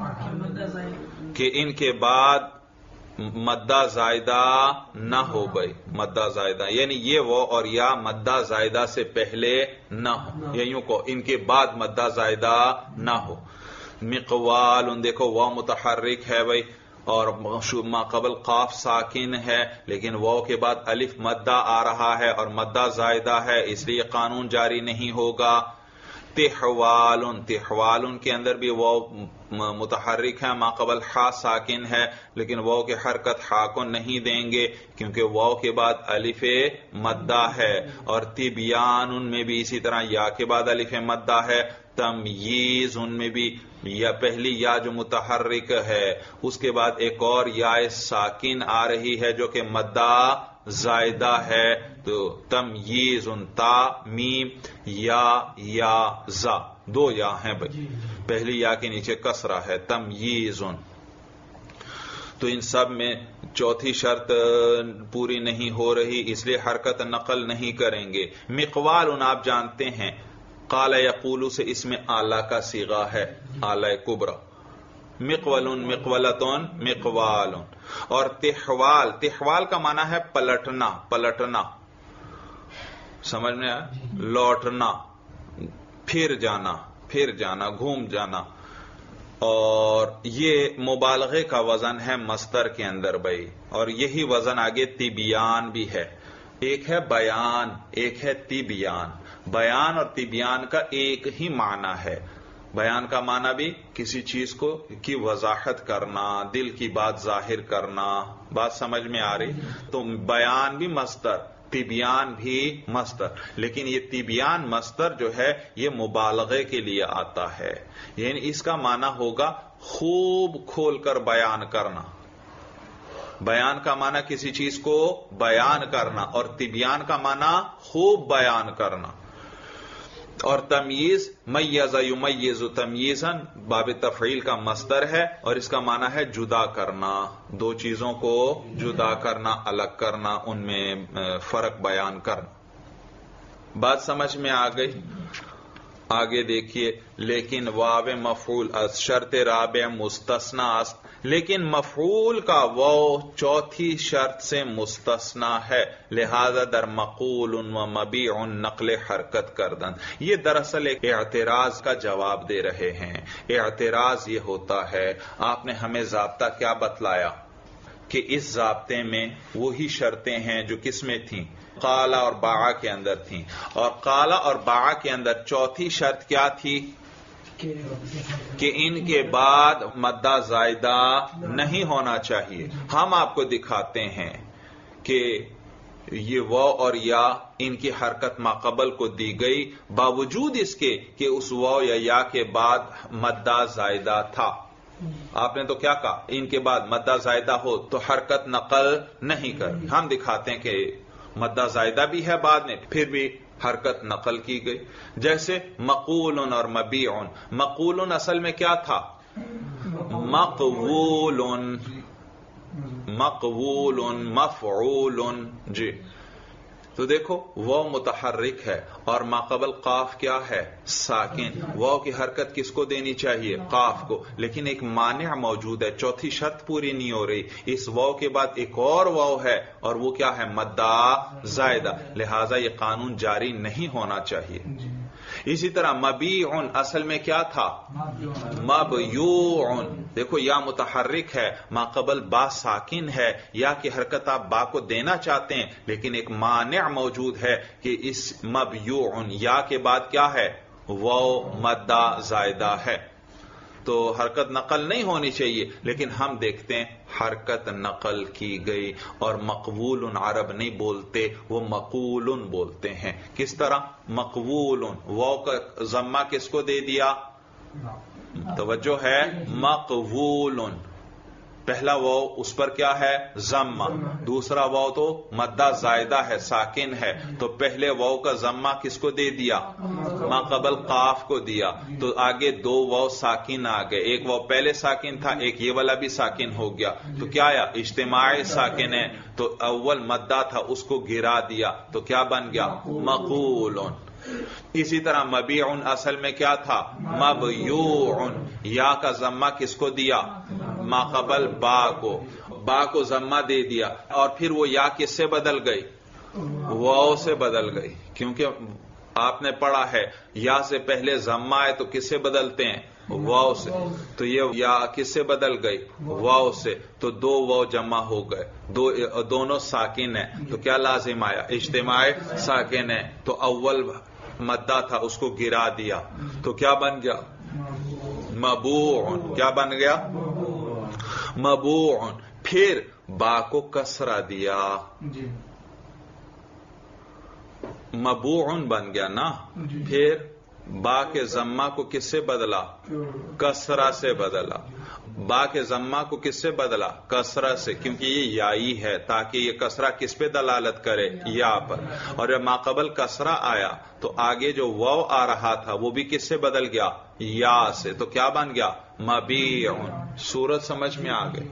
کہ ان کے بعد مدہ زائدہ نہ ہو گئی. مدہ زائدہ یعنی یہ وہ اور یا مدہ زائدہ سے پہلے نہ ہو، یا یوں کو ان کے بعد مدہ زائدہ نہ ہو. مقوال دیکھو وہ متحرک ہے بھائی، اور ما قبل قاف ساکن ہے، لیکن واو کے بعد الف مدہ آ رہا ہے اور مدہ زائدہ ہے، اس لیے قانون جاری نہیں ہوگا. تحوال، تحوال کے اندر بھی واو متحرک ہے، ما قبل حا ساکن ہے، لیکن واو کی حرکت حا کو نہیں دیں گے کیونکہ واو کے بعد الف مدہ ہے. اور تبیان ان میں بھی اسی طرح یا کے بعد الف مدہ ہے. تمییز ان میں بھی یا پہلی یا جو متحرک ہے اس کے بعد ایک اور یا ساکن آ رہی ہے جو کہ مدہ زائدہ ہے. تو تمییز ان تا میم یا زا، دو یا ہیں بھائی، پہلی یا کے نیچے کسرہ ہے. تمییز ان، تو ان سب میں چوتھی شرط پوری نہیں ہو رہی، اس لیے حرکت نقل نہیں کریں گے. مقوال ان آپ جانتے ہیں قال یقول سے اس میں اعلی کا صیغہ ہے، اعلی کبرا. مقول مقولتون مقوال. اور تحوال، تحوال کا معنی ہے پلٹنا، پلٹنا، سمجھ میں آیا؟ لوٹنا، پھر جانا، پھر جانا، گھوم جانا. اور یہ مبالغے کا وزن ہے مصدر کے اندر بھائی، اور یہی وزن آگے تبیان بھی ہے. ایک ہے بیان، ایک ہے تبیان. بیان اور تبیان کا ایک ہی معنی ہے. بیان کا معنی بھی کسی چیز کو کی وضاحت کرنا، دل کی بات ظاہر کرنا. بات سمجھ میں آ رہی؟ تو بیان بھی مصدر، تبیان بھی مصدر، لیکن یہ تبیان مصدر جو ہے یہ مبالغے کے لیے آتا ہے، یعنی اس کا معنی ہوگا خوب کھول کر بیان کرنا. بیان کا معنی کسی چیز کو بیان کرنا، اور تبیان کا معنی خوب بیان کرنا. اور تمییز میز یمیز تمییزا باب تفعیل کا مصدر ہے، اور اس کا معنی ہے جدا کرنا، دو چیزوں کو جدا کرنا، الگ کرنا، ان میں فرق بیان کرنا. بات سمجھ میں آ گئی؟ آگے دیکھیے. لیکن واو مفعول از شرط رابع مستثنا است، لیکن مفعول کا واو چوتھی شرط سے مستثنا ہے، لہذا در مقول و مبیع نقل حرکت کردن. یہ دراصل ایک اعتراض کا جواب دے رہے ہیں. اعتراض یہ ہوتا ہے، آپ نے ہمیں ضابطہ کیا بتلایا کہ اس ضابطے میں وہی شرطیں ہیں جو کس میں تھیں؟ قالا اور باعا کے اندر تھیں. اور قالا اور باعا کے اندر چوتھی شرط کیا تھی؟ کہ ان کے بعد مدہ زائدہ نہیں ہونا چاہیے. ہم آپ کو دکھاتے ہیں کہ یہ واو اور یا ان کی حرکت ماقبل کو دی گئی باوجود اس کے کہ اس واو یا کے بعد مدہ زائدہ تھا. آپ نے تو کیا کہا؟ ان کے بعد مدہ زائدہ ہو تو حرکت نقل نہیں کر. ہم دکھاتے ہیں کہ مدہ زائدہ بھی ہے بعد میں، پھر بھی حرکت نقل کی گئی. جیسے مقول اور مبیع. مقول اصل میں کیا تھا؟ مقبول، مقبول مفعول. جی تو دیکھو وہ متحرک ہے اور ماقبل قاف کیا ہے؟ ساکن. واو کی حرکت کس کو دینی چاہیے؟ قاف کو. لیکن ایک مانع موجود ہے، چوتھی شرط پوری نہیں ہو رہی. اس واو کے بعد ایک اور واو ہے اور وہ کیا ہے؟ مدہ زائدہ. لہذا یہ قانون جاری نہیں ہونا چاہیے. اسی طرح مبیع اصل میں کیا تھا؟ مبیوع. دیکھو یا متحرک ہے، ماقبل با ساکن ہے، یا کی حرکت آپ با کو دینا چاہتے ہیں، لیکن ایک مانع موجود ہے کہ اس مبیوع یا کے بعد کیا ہے؟ واو مدہ زائدہ ہے. تو حرکت نقل نہیں ہونی چاہیے، لیکن ہم دیکھتے ہیں حرکت نقل کی گئی، اور مقبول عرب نہیں بولتے، وہ مقول بولتے ہیں۔ کس طرح؟ مقبول، واو کا ضمہ کس کو دے دیا؟ توجہ ہے، مقبول، پہلا واو اس پر کیا ہے؟ ضمہ، دوسرا واو تو مدہ زائدہ ہے، ساکن ہے، تو پہلے واو کا ضمہ کس کو دے دیا؟ ما قبل قاف کو دیا، تو آگے دو واو ساکن آ گئے، ایک واو پہلے ساکن تھا، ایک یہ والا بھی ساکن ہو گیا، تو کیا آیا؟ اجتماعی ساکن ہے، تو اول مدہ تھا اس کو گرا دیا، تو کیا بن گیا؟ مقول۔ اسی طرح مبیعن اصل میں کیا تھا؟ مبیوعن، یا کا ضمہ کس کو دیا؟ ما قبل با کو ضمہ دے دیا، اور پھر وہ یا کس سے بدل گئی؟ واو سے بدل گئی، کیونکہ آپ نے پڑھا ہے یا سے پہلے ضمہ ہے تو کس سے بدلتے ہیں؟ واو سے، تو یہ یا کس سے بدل گئی؟ واو سے، تو دو واو جمع ہو گئے، دونوں ساکن ہیں، تو کیا لازم آیا؟ اجتماع ساکن ہے، تو اول مدہ تھا اس کو گرا دیا، تو کیا بن گیا؟ مبوع۔ کیا بن گیا؟ مبوع۔ پھر با کو کسرہ دیا، مبوع بن گیا نا، پھر با کے ضمہ کو کس سے بدلا؟ کسرہ سے بدلا۔ با کے ضمہ کو کس سے بدلا؟ کسرہ سے، کیونکہ یہ یائی ہے، تاکہ یہ کسرہ کس پہ دلالت کرے؟ یا پر، اور جب ما قبل کسرہ آیا تو آگے جو واو آ رہا تھا وہ بھی کس سے بدل گیا؟ یا سے، تو کیا بن گیا؟ مبیع۔ صورت سمجھ میں آ گئی؟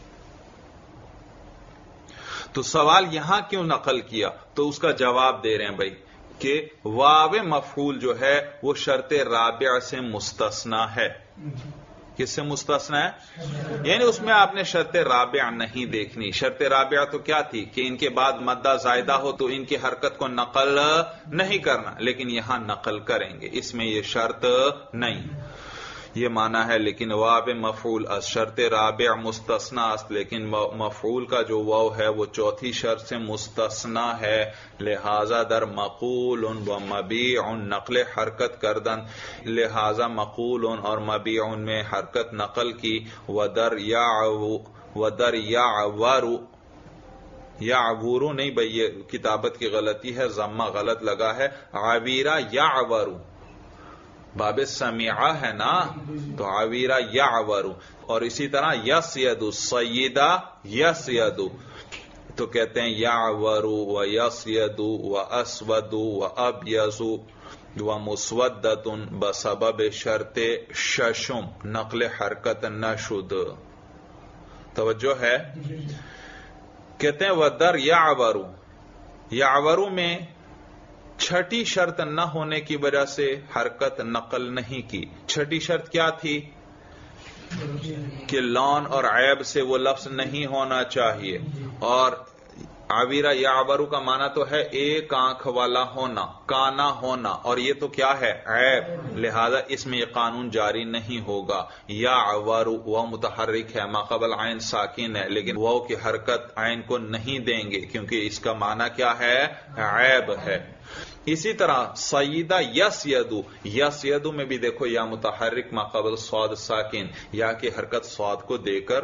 تو سوال یہاں کیوں نقل کیا؟ تو اس کا جواب دے رہے ہیں بھائی کہ واو مفعول جو ہے وہ شرط رابع سے مستثنا ہے۔ کس سے مستثنا ہے؟ یعنی اس میں آپ نے شرط رابع نہیں دیکھنی۔ شرط رابع تو کیا تھی کہ ان کے بعد مدہ زائدہ ہو تو ان کی حرکت کو نقل نہیں کرنا، لیکن یہاں نقل کریں گے، اس میں یہ شرط نہیں، یہ معنی ہے۔ لیکن واو مفعول از شرط رابع مستثنا است، لیکن مفعول کا جو واو ہے وہ چوتھی شرط سے مستثنا ہے، لہذا در مقول و مبیع نقل حرکت کردن، لہذا مقول اور مبیع میں حرکت نقل کی، ودر یعورو نہیں بھئی، یہ کتابت کی غلطی ہے، ضمہ غلط لگا ہے، عویرہ یعورو، باب سمیعہ ہے نا، تو عویرہ یعورو۔ اور اسی طرح یسید سیدہ یسید، تو کہتے ہیں یعورو و یسید و اسود و ابیض و مسودۃ بسبب شرط ششم، نقل حرکت نشد۔ توجہ ہے؟ کہتے ہیں ودر یعورو، یعورو میں چھٹی شرط نہ ہونے کی وجہ سے حرکت نقل نہیں کی۔ چھٹی شرط کیا تھی؟ کہ لون اور عیب سے وہ لفظ نہیں ہونا چاہیے، اور عویرہ یعورو کا معنی تو ہے ایک آنکھ والا ہونا، کانا ہونا، اور یہ تو کیا ہے؟ عیب، لہذا اس میں یہ قانون جاری نہیں ہوگا۔ یعورو وہ متحرک ہے، ما قبل عین ساکن ہے، لیکن وہ کی حرکت عین کو نہیں دیں گے کیونکہ اس کا معنی کیا ہے؟ عیب ہے۔ اسی طرح سیدہ یسیدو، یسیدو میں بھی دیکھو یا متحرک ما قبل صاد ساکن، یا کی حرکت صاد کو دے کر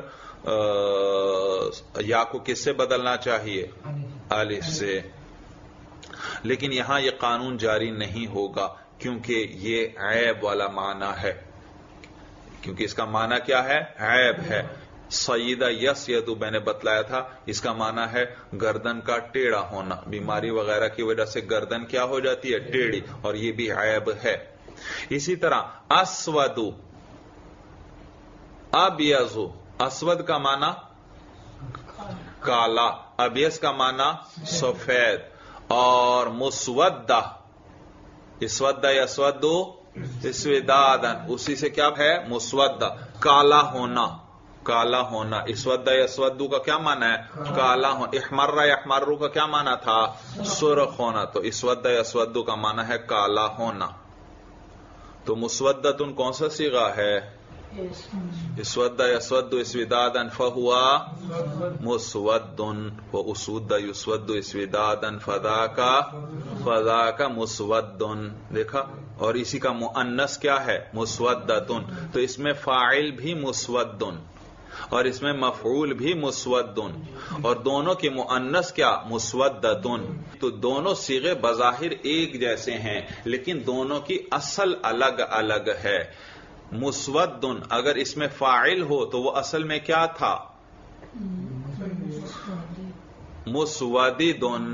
یا کو کس سے بدلنا چاہیے؟ الف سے، لیکن یہاں یہ قانون جاری نہیں ہوگا کیونکہ یہ عیب والا معنی ہے، کیونکہ اس کا معنی کیا ہے؟ عیب ہے۔ سیدہ یسیدو میں نے بتلایا تھا، اس کا معنی ہے گردن کا ٹیڑھا ہونا، بیماری وغیرہ کی وجہ سے گردن کیا ہو جاتی ہے؟ ٹیڑھی، اور یہ بھی عیب ہے۔ اسی طرح اسودو ابیضو، اسود کا معنی کالا، ابیض کا معنی سفید، اور مسودہ، اسودہ یسودو اسودادن، اسی سے کیا ہے؟ مسودہ، کالا ہونا، کالا ہونا۔ اسودہ یسودو کا کیا معنی ہے؟ کالا ہونا۔ احمرہ یحمرو کا کیا معنی تھا؟ سرخ ہونا، تو اسودہ یسودو کا معنی ہے کالا ہونا۔ تو مسودتن کون سا صیغہ ہے؟ اسود یسود اسودادا فہوا مسودن، و اسود یسود اسودادا فذاک مسودن. دیکھا، اور اسی کا مؤنث کیا ہے؟ مسودتن. تو اس میں فاعل بھی مسودن اور اس میں مفعول بھی مسودن، اور دونوں کے مؤنث کیا؟ مسودتن. تو دونوں صیغے بظاہر ایک جیسے ہیں لیکن دونوں کی اصل الگ الگ ہے. مسودن اگر اس میں فاعل ہو تو وہ اصل میں کیا تھا؟ مسوددن.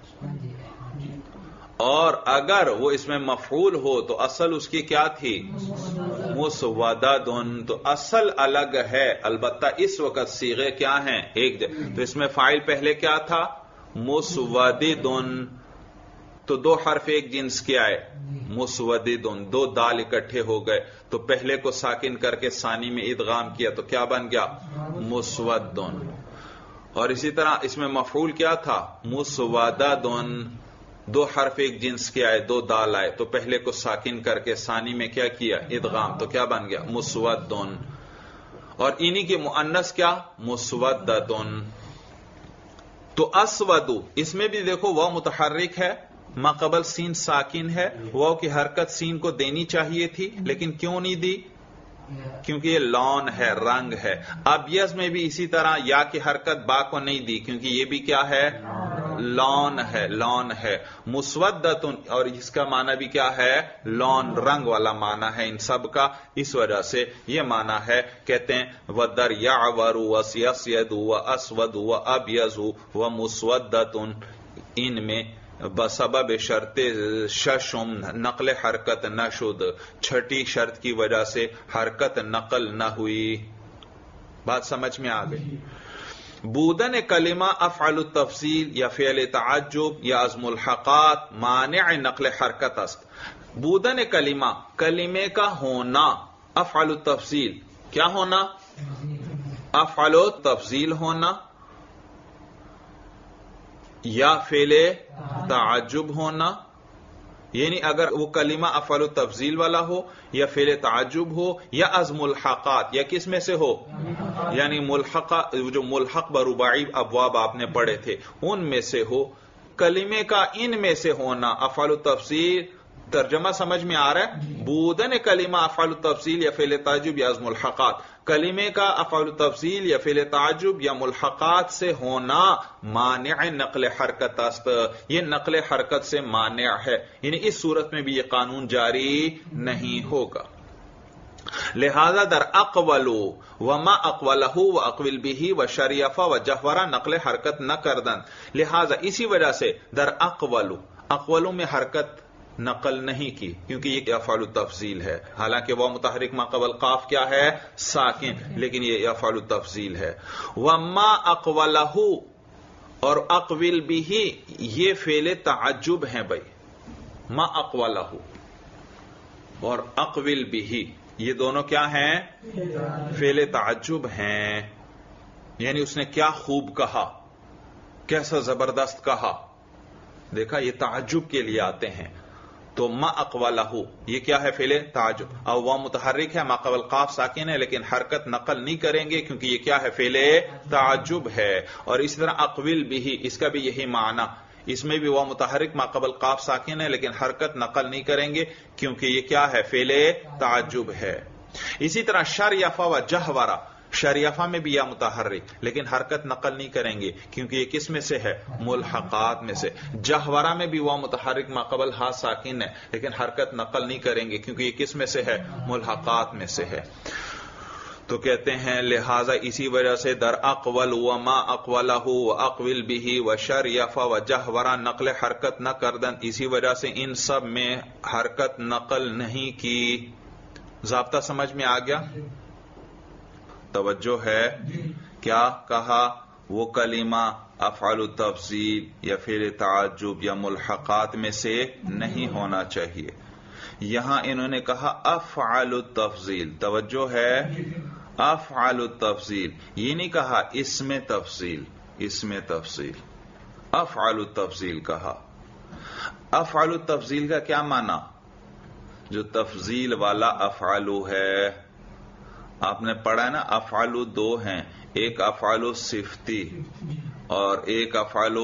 اور اگر وہ اس میں مفعول ہو تو اصل اس کی کیا تھی؟ مسوددن. تو اصل الگ ہے، البتہ اس وقت صیغے کیا ہیں؟ ایک تو اس میں فاعل پہلے کیا تھا؟ مسوددن. تو دو حرف ایک جنس کے آئے، مسوددن، دو دال اکٹھے ہو گئے تو پہلے کو ساکن کر کے ثانی میں ادغام کیا تو کیا بن گیا؟ مسودن. اور اسی طرح اس میں مفعول کیا تھا؟ مسوددن. دو حرف ایک جنس کے آئے، دو دال آئے تو پہلے کو ساکن کر کے ثانی میں کیا کیا؟ ادغام، تو کیا بن گیا؟ مسودن. اور انہی کے مؤنث کیا؟ مسودتن. تو اسود، اس میں بھی دیکھو واو متحرک ہے، ما قبل سین ساکن ہے، واو کی حرکت سین کو دینی چاہیے تھی لیکن کیوں نہیں دی؟ کیونکہ یہ لون ہے، رنگ ہے. ابیض میں بھی اسی طرح یا کی حرکت با کو نہیں دی کیونکہ یہ بھی کیا ہے؟ لون ہے، لون ہے. مسودتن، اور اس کا معنی بھی کیا ہے؟ لون، رنگ والا معنی ہے ان سب کا. اس وجہ سے یہ معنی ہے، کہتے ہیں وَدَّرْ يَعْوَرُ وَسْيَسْيَدُ وَأَسْوَدُ وَأَبْيَضُ وَمُسْوَدَّةٌ. ان میں بسبب شرط ششم نقل حرکت نہ شد، چھٹی شرط کی وجہ سے حرکت نقل نہ ہوئی. بات سمجھ میں آ گئی؟ بودن کلمہ افعل التفضیل یا فعل تعجب یا از ملحقات مانع نقل حرکت است. بودن کلمہ، کلمے کا ہونا، افعل التفضیل کیا ہونا؟ افعل التفضیل ہونا یا فعل تعجب ہونا. یعنی اگر وہ کلمہ افعل التفضیل والا ہو یا فعل تعجب ہو یا از ملحقات، یا کس میں سے ہو؟ یعنی ملحقہ، جو ملحق برباعی ابواب آپ نے پڑھے تھے ان میں سے ہو. کلمے کا ان میں سے ہونا افعل التفضیل. ترجمہ سمجھ میں آ رہا ہے؟ بودن کلمہ افعل التفضیل یا فعل تعجب یا از ملحقات، کلمے کا افعل التفضیل یا فعل تعجب یا ملحقات سے ہونا مانع نقل حرکت است، یہ نقل حرکت سے مانع ہے. یعنی اس صورت میں بھی یہ قانون جاری نہیں ہوگا. لہذا در اقول وما اقولہ و اقول بھی و شریفہ و جہورہ نقل حرکت نہ کردن. لہذا اسی وجہ سے در اقولوں میں حرکت نقل نہیں کی کیونکہ یہ افعال التفضیل ہے. حالانکہ وہ متحرک ما قبل قاف کیا ہے؟ ساکن، لیکن یہ افعال التفضیل ہے. وما اقولہ اور اقول بھی یہ فعل تعجب ہیں بھائی. ما اقولہ اور اقول بھی یہ دونوں کیا ہیں؟ فعل تعجب ہیں. یعنی اس نے کیا خوب کہا، کیسا زبردست کہا. دیکھا، یہ تعجب کے لیے آتے ہیں. تو ما اقولہ یہ کیا ہے؟ فعل تعجب. اور وہ متحرک ہے، ما قبل قاف ساکن ہے لیکن حرکت نقل نہیں کریں گے کیونکہ یہ کیا ہے؟ فعل تعجب ہے. اور اسی طرح اقول بھی، اس کا بھی یہی معنی، اس میں بھی وہ متحرک ما قبل قاف ساکن ہے لیکن حرکت نقل نہیں کریں گے کیونکہ یہ کیا ہے؟ فعل تعجب ہے. اسی طرح شریفہ و جہورہ، شریفہ میں بھی یا متحرک لیکن حرکت نقل نہیں کریں گے کیونکہ یہ کس میں سے ہے؟ ملحقات میں سے. جہورہ میں بھی وہ متحرک ما قبل ہا ساکن ہے لیکن حرکت نقل نہیں کریں گے کیونکہ یہ کس میں سے ہے؟ ملحقات میں سے ہے. تو کہتے ہیں لہذا اسی وجہ سے در اقول وما اقولہ و اقول بھی و شریفہ و جہورہ نقل حرکت نہ کردن، اسی وجہ سے ان سب میں حرکت نقل نہیں کی. ضابطہ سمجھ میں آ گیا؟ توجہ ہے؟ کیا کہا؟ وہ کلمہ افعال التفضیل یا فعل تعجب یا ملحقات میں سے نہیں ہونا چاہیے. یہاں انہوں نے کہا افعال التفضیل. توجہ ہے؟ افعال التفضیل، یہ نہیں کہا اس میں تفصیل، اس میں تفصیل. افعال التفضیل کہا. افعال التفضیل کا کیا معنی؟ جو تفضیل والا افعال ہے. آپ نے پڑھا ہے نا افعال دو ہیں، ایک افعال صفتی اور ایک افعال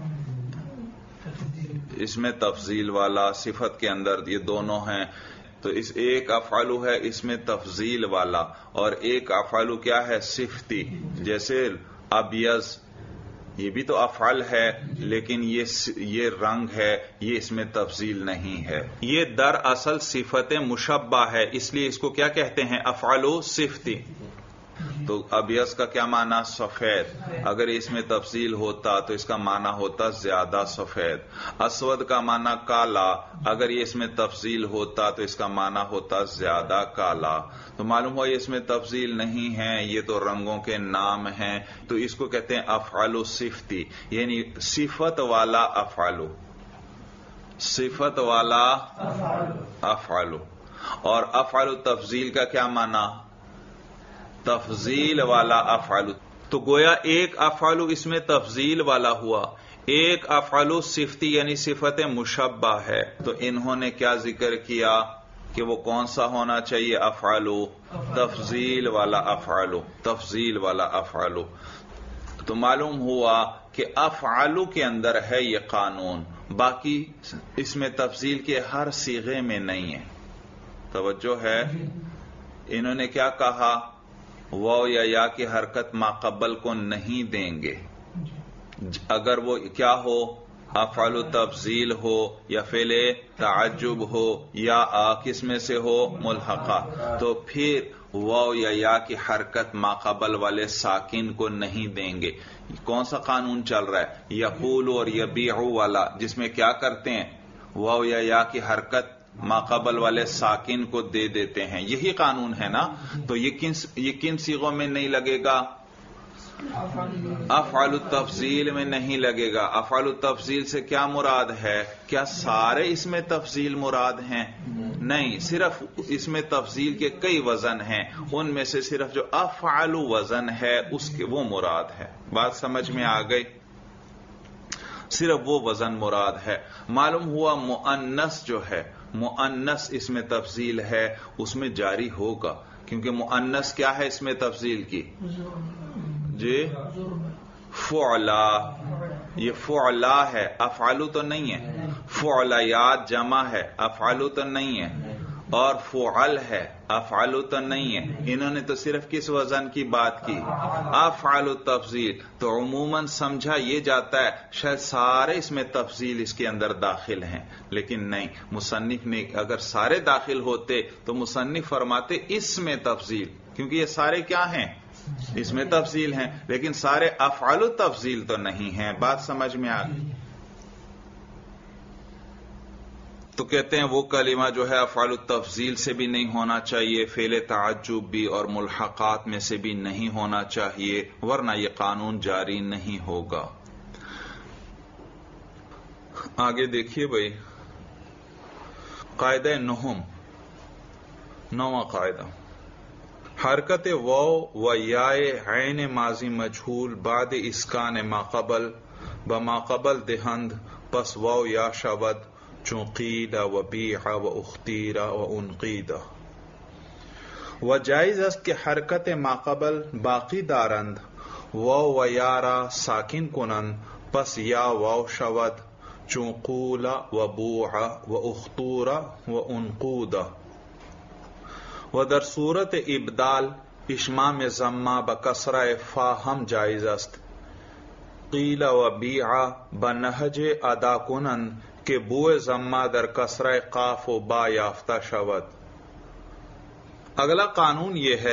اس میں تفضیل والا، صفت کے اندر یہ دونوں ہیں. تو اس ایک افعال ہے اس میں تفضیل والا، اور ایک افعال کیا ہے صفتی. جیسے ابیض یہ بھی تو افعال ہے لیکن یہ رنگ ہے، یہ اس میں تفضیل نہیں ہے. یہ دراصل صفت مشبہ ہے، اس لیے اس کو کیا کہتے ہیں افعال صفتی. تو ابیض کا کیا معنی سفید، اگر اس میں تفصیل ہوتا تو اس کا معنی ہوتا زیادہ سفید. اسود کا معنی کالا، اگر یہ اس میں تفصیل ہوتا تو اس کا معنی ہوتا زیادہ کالا. تو معلوم ہوا یہ اس میں تفصیل نہیں ہے، یہ تو رنگوں کے نام ہیں. تو اس کو کہتے ہیں افعال صفتی، یعنی صفت والا افعال، صفت والا افعال. اور افعال تفضیل کا کیا معنی تفضیل والا افعال. تو گویا ایک افعال اس میں تفضیل والا ہوا، ایک افعال صفتی یعنی صفت مشبہ ہے. تو انہوں نے کیا ذکر کیا کہ وہ کون سا ہونا چاہیے افعال تفضیل والا افعال، تفضیل والا افعال. تو معلوم ہوا کہ افعال کے اندر ہے یہ قانون، باقی اس میں تفضیل کے ہر صیغے میں نہیں ہے. توجہ ہے، انہوں نے کیا کہا واو یا یا کی حرکت ماقبل کو نہیں دیں گے اگر وہ کیا ہو افعال تفضیل ہو یا فعل تعجب ہو یا کس میں سے ہو ملحقہ. تو پھر واو یا یا کی حرکت ماقبل والے ساکن کو نہیں دیں گے. کون سا قانون چل رہا ہے یقول اور یبیع والا، جس میں کیا کرتے ہیں واو یا یا کی حرکت ماقبل والے ساکن کو دے دیتے ہیں. یہی قانون ہے نا. تو یہ کن صیغوں میں نہیں لگے گا افعال التفضیل میں نہیں لگے گا. افعال التفضیل سے کیا مراد ہے؟ کیا سارے اس میں تفضیل مراد ہیں؟ نہیں، صرف اس میں تفضیل کے کئی وزن ہیں، ان میں سے صرف جو افعال وزن ہے اس کے وہ مراد ہے. بات سمجھ میں آ گئی؟ صرف وہ وزن مراد ہے. معلوم ہوا مؤنث جو ہے، مؤنث اس میں تفضیل ہے اس میں جاری ہوگا، کیونکہ مؤنث کیا ہے اس میں تفضیل کی جی فعلا. یہ فعلا ہے، افعالو تو نہیں ہے. فعلیات جمع ہے، افعالو تو نہیں ہے. اور فعل ہے، افعالو تو نہیں ہے. انہوں نے تو صرف کس وزن کی بات کی افعال التفضیل. تو عموماً سمجھا یہ جاتا ہے شاید سارے اس میں تفضیل اس کے اندر داخل ہیں، لیکن نہیں. مصنف نے اگر سارے داخل ہوتے تو مصنف فرماتے اس میں تفضیل، کیونکہ یہ سارے کیا ہیں اس میں تفضیل ہیں، لیکن سارے افعال التفضیل تو نہیں ہیں. بات سمجھ میں آ گئی؟ تو کہتے ہیں وہ کلمہ جو ہے افعال التفضیل سے بھی نہیں ہونا چاہیے، فعل تعجب بھی اور ملحقات میں سے بھی نہیں ہونا چاہیے، ورنہ یہ قانون جاری نہیں ہوگا. آگے دیکھیے بھائی قاعدہ نہم، نواں قاعدہ، حرکت واو و یائے عین ماضی مجہول بعد اسکان ماقبل بماقبل دہند پس واو یا شود چون قیل و بیع و اختیر و انقید. و جائز است کہ حرکت ماقبل باقی دارند واو و یارا ساکن کنند پس یا واو شود چون قول و بوع و اختور و انقود. و در صورت ابدال اشمام ضمہ بکسرہ فا ہم جائز است. قیل و بیع بنہج ادا کنند کہ بوئے ضمہ در کسرہ قاف و با یافتہ شود. اگلا قانون یہ ہے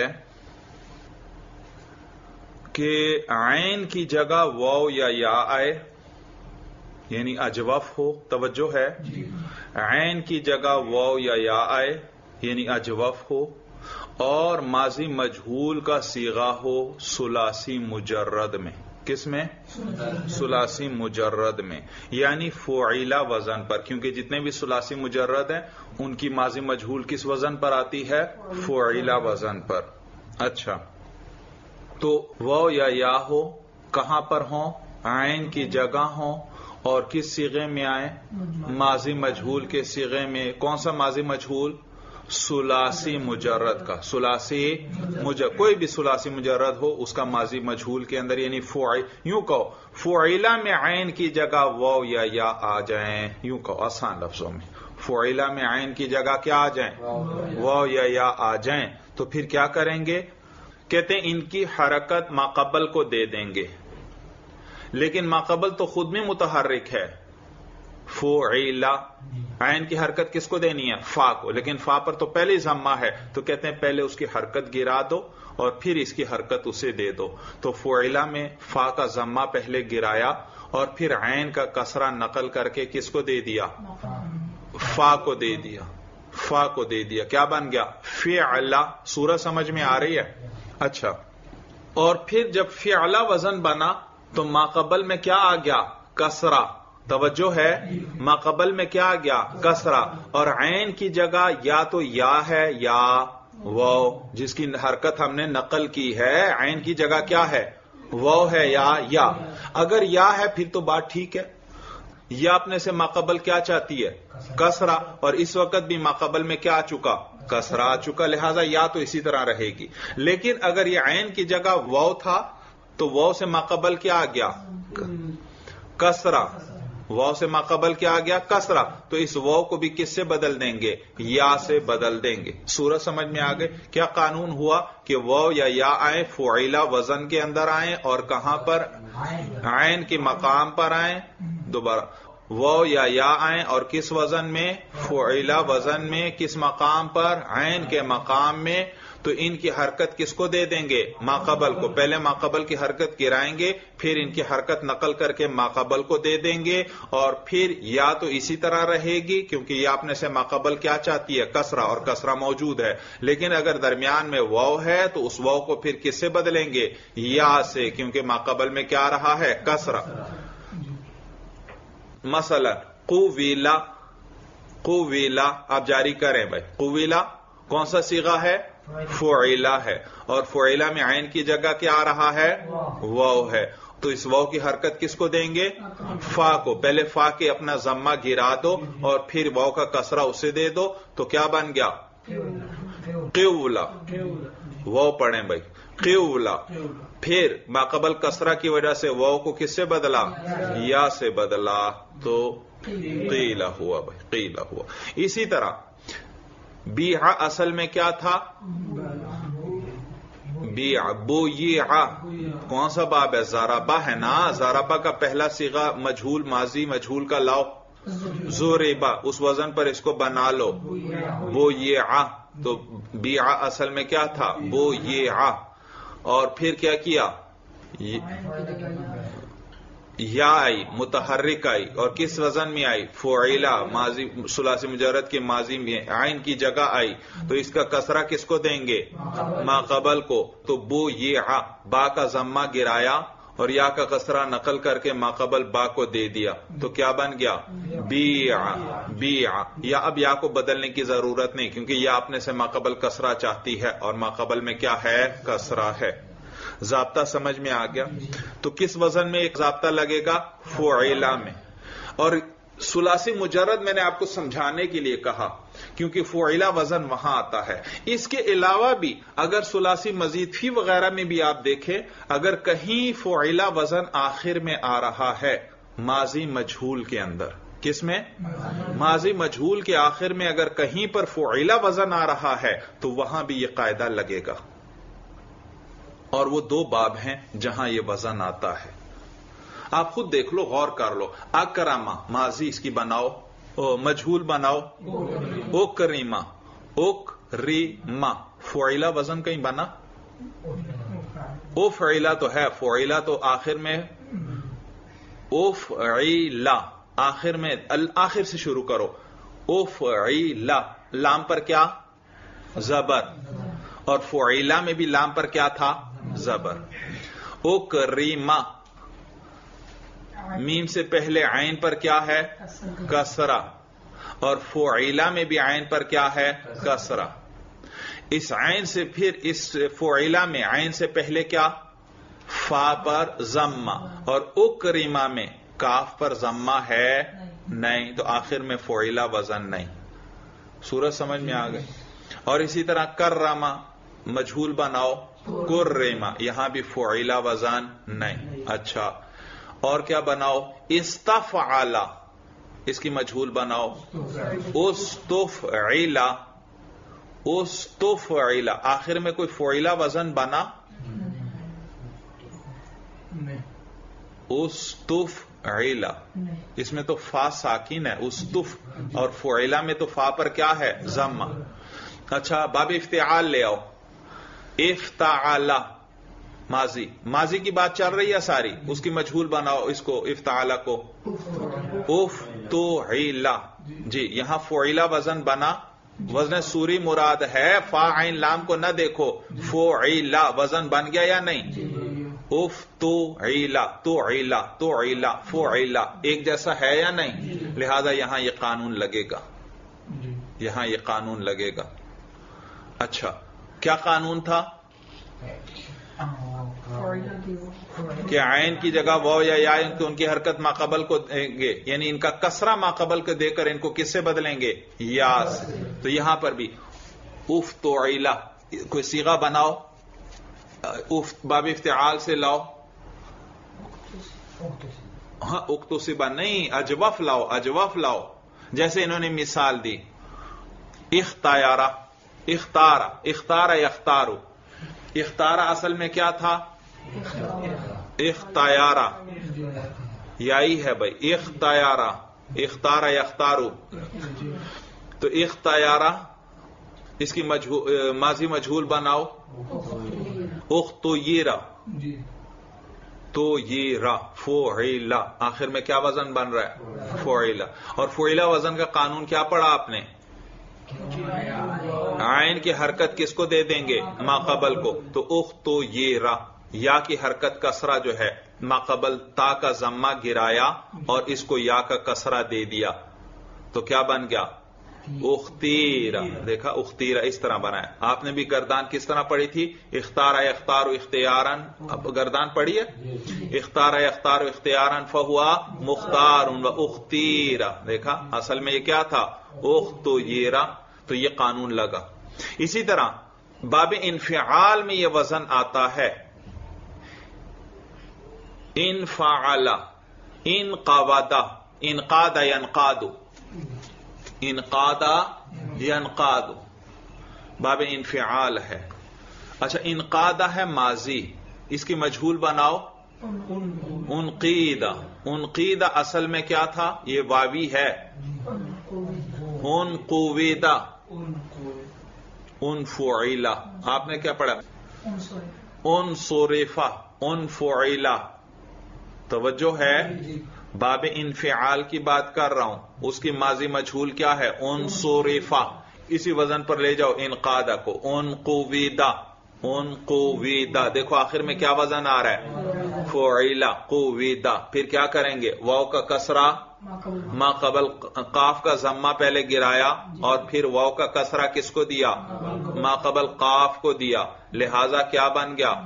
کہ عین کی جگہ واو یا یا آئے یعنی اجوف ہو. توجہ ہے، عین کی جگہ واو یا یا آئے یعنی اجوف ہو، اور ماضی مجہول کا صیغہ ہو ثلاثی مجرد میں. کس میں؟ ثلاثی مجرد میں، یعنی فعیلا وزن پر، کیونکہ جتنے بھی ثلاثی مجرد ہیں ان کی ماضی مجہول کس وزن پر آتی ہے؟ فعیلا وزن پر. اچھا، تو واو یا ہو کہاں پر ہوں؟ عین کی جگہ ہوں، اور کس صیغے میں آئے؟ ماضی مجہول کے صیغے میں. کون سا ماضی مجہول؟ सुलासी मुजर्रद का, सुलासी मुजर्रद, कोई भी सुलासी मुजर्रद हो उसका माजी मजहूल के अंदर, यानी यूं कहो फुइला में आइन की जगह वाव या आ जाएं, यूं कहो आसान लफ्जों में, फुइला में आइन की जगह क्या आ जाएं, वाव या आ जाएं, तो फिर क्या करेंगे, कहते हैं इनकी हरकत माकबल को दे देंगे, लेकिन माकबल तो खुद में मुतहर्रिक है, फुइला, आइन की हरकत किसको देनी है, फा को, लेकिन फा पर तो पहले ही जम्मा है, तो कहते हैं पहले उसकी हरकत गिरा दो और फिर इसकी हरकत उसे दे दो। तो फुइला में फा का जम्मा पहले गिराया और फिर आइन का कसरा नकल करके किसको दे दिया, फा को दे दिया, फा को दे दिया, क्या बन गया, फिअला। सूरत समझ में आ रही है? अच्छा, और फिर जब फिअला वजन बना तो माकबल में क्या आ गया, कसरा, तवज्जो है, माकबल में क्या आ गया, कसरा, और आइन की जगह या तो या है या वाव, जिसकी हरकत हमने नकल की है, आइन की जगह क्या है, वाव है या। अगर या है फिर तो बात ठीक है, या अपने से माकबल क्या चाहती है, कसरा, और इस वक्त भी माकबल में क्या आ चुका, कसरा आ चुका, लिहाजा या तो इसी तरह रहेगी। लेकिन अगर ये आइन की जगह वाव था तो वाव से माकबल क्या आ गया, कसरा, वाव से माकबल क्या आ गया, कसरा, तो इस वाव को भी किससे बदल देंगे, या से बदल देंगे। सूरत समझ में आ गए? क्या कानून हुआ कि वाव या आए, फुइला वजन के अंदर आए, और कहां पर, आइन के मकाम पर आए। दोबारा, वाव या आए और किस वजन में, फुइला वजन में, किस मकाम पर, आइन के मकाम में, तो इनकी हरकत किसको दे देंगे, माकबल को। पहले माकबल की हरकत गिराएंगे, फिर इनकी हरकत नकल करके माकबल को दे देंगे, और फिर या तो इसी तरह रहेगी क्योंकि या अपने से माकबल क्या चाहती है, कसरा, और कसरा मौजूद है। लेकिन अगर दरमियान में वाव है तो उस वाव को फिर किससे बदलेंगे, या से, क्योंकि माकबल में क्या रहा है, कसरा। मसलन कुविला, कुविला, आप जारी करें भाई, कुविला कौन सा सीगा है, फुइला है, और फुइला में आइन की जगह क्या आ रहा है, वाव है, तो इस वाव की हरकत किसको देंगे, फा को। पहले फा के अपना जम्मा गिरा दो और फिर वाव का कसरा उसे दे दो, तो क्या बन गया, क़िउला, वाव पढ़े भाई, क़िउला। फिर माकबल कसरा की वजह से वाव को किससे बदला, या से बदला, तो क़ीला हुआ भाई, क़ीला हुआ। इसी तरह बीआ असल में क्या था, बीआ, बोयीआ, कौन सा बाब है, ज़राबा है ना, ज़राबा का पहला सीगा मजहूल, माजी मजहूल का लाओ, ज़ुरिबा, उस वजन पर इसको बना लो, बोयीआ। तो बीआ असल में क्या था, बोयीआ, और फिर क्या किया, या आई, मुतहर्रिक आई, और किस वजन में आई, फुइला, माजी सुलासी मुजर्रद के माजी में आइन की जगह आई, तो इसका कसरा किसको देंगे, माकबल को। तो बो ये आ, बा का जम्मा गिराया और या का कसरा नकल करके माकबल बा को दे दिया, तो क्या बन गया, बीआ, बीआ। या अब या को बदलने की जरूरत नहीं क्योंकि या अपने से माकबल कसरा चाहती है और माकबल में क्या है, कसरा है। ज़ाब्ता समझ में आ गया? तो किस वजन में एक ज़ाब्ता लगेगा, फुइला में। और सुलासी मुजर्रद मैंने आपको समझाने के लिए कहा क्योंकि फुइला वजन वहां आता है। इसके अलावा भी अगर सुलासी मजीद फी वगैरह में भी आप देखें, अगर कहीं फुइला वजन आखिर में आ रहा है माजी मजहूल के अंदर, किसमें, माजी मजहूल के आखिर में अगर कहीं पर फुइला वजन आ रहा है तो वहां भी यह कायदा लगेगा। और वो दो बाब हैं जहां ये वजन आता है, आप खुद देख लो, गौर कर लो। अकरमा माजी इसकी बनाओ, मजहूल बनाओ, ओकरीमा, ओकरीमा, फुइला वजन कहीं बना, ओ फुइला तो है, फुइला तो आखिर में, ओ फुइला आखिर में, आखिर से शुरू करो, ओ फुइला, लाम पर क्या, जबर, और फुइला में भी लाम पर क्या था, जबर। ओकरीमा, मीम से पहले आइन पर क्या है, कसरा, और फुइला में भी आइन पर क्या है, कसरा। इस आइन से फिर इस फुइला में आइन से पहले क्या, फा पर जम्मा, और उकरीमा में काफ पर जम्मा है नहीं, तो आखिर में फुइला वजन नहीं। सूरत समझ में आ गई? اور اسی طرح کرما مجھول بناؤ کرما، یہاں بھی فعلا وزن نہیں. اچھا اور کیا بناؤ؟ استفعلا، اس کی مجھول بناؤ استفعلا. استفعلا آخر میں کوئی فعلا وزن بنا؟ استفعلا، اس میں تو فا ساکن ہے استف، اور فعلا میں تو فا پر کیا ہے؟ ضمہ. اچھا باب افتعال لے آؤ. افتعالا ماضی، ماضی کی بات چل رہی ہے ساری، اس کی مجھول بناؤ اس کو افتعالا کو افتعلا. جی یہاں فعلا وزن بنا، وزن سوری مراد ہے، فا عین لام کو نہ دیکھو. فعلا وزن بن گیا یا نہیں؟ افتعلا تعلا تعلا فعلا ایک جیسا ہے یا نہیں؟ لہذا یہاں یہ قانون لگے گا، یہاں یہ قانون لگے گا. اچھا کیا قانون تھا؟ کہ عین کی جگہ واو یا ان کی حرکت ماقبل کو دیں گے، یعنی ان کا کسرہ ماقبل کو دے کر ان کو کس سے بدلیں گے؟ یا سے. تو یہاں پر بھی افتعلا کوئی صیغہ بناؤ، باب افتعال سے لاؤ. ہاں اکتسبا نہیں، اجوف لاؤ، اجوف لاؤ. جیسے انہوں نے مثال دی اختیارہ، اختارا، اختارا یختارو. اختارا اصل میں کیا تھا؟ اختیارہ، یہی ہے بھائی اختیارہ، اختارا یختارو. تو اختیارہ اس کی ماضی مجھول بناؤ اختیرا، تو یہ را فعلا، آخر میں کیا وزن بن رہا ہے؟ فعلا. اور فعلا وزن کا قانون کیا پڑھا آپ نے؟ عین کی حرکت کس کو دے دیں گے؟ ماقبل کو. تو اختیرا، یا کی حرکت کسرہ جو ہے ماقبل تا کا ضمہ گرایا اور اس کو یا کا کسرہ دے دیا، تو کیا بن گیا؟ اختیرا. دیکھا اختیرا اس طرح بنا ہے. آپ نے بھی گردان کس طرح پڑھی تھی؟ اختارا یختار اختیارن. اب گردان پڑھی ہے اختارا یختار اختیارن فہوا مختار و اختیرا. دیکھا اصل میں یہ کیا تھا؟ اختیرا. تو یہ قانون لگا. اسی طرح باب انفعال میں یہ وزن آتا ہے انفعل، انقاد، انقاد ینقاد، انقاد ینقاد، باب انفعال ہے. اچھا انقاد ہے ماضی، اس کی مجھول بناؤ انقید. انقید اصل میں کیا تھا؟ یہ واوی ہے انقویدہ، انفعلا. آپ نے کیا پڑھا؟ انصرفا، انفعلا. توجہ ہے، باب انفعال کی بات کر رہا ہوں، اس کی ماضی مجھول کیا ہے؟ انصرفا. اسی وزن پر لے جاؤ انقادہ کو انقویدہ، انقویدہ. دیکھو آخر میں کیا وزن آ رہا ہے؟ فعلا قویدہ. پھر کیا کریں گے؟ واو کا کسرہ ما قبل قاف کا ضمہ پہلے گرایا اور پھر واو کا کسرہ کس کو دیا؟ ما قبل قاف کو دیا. لہذا کیا بن گیا؟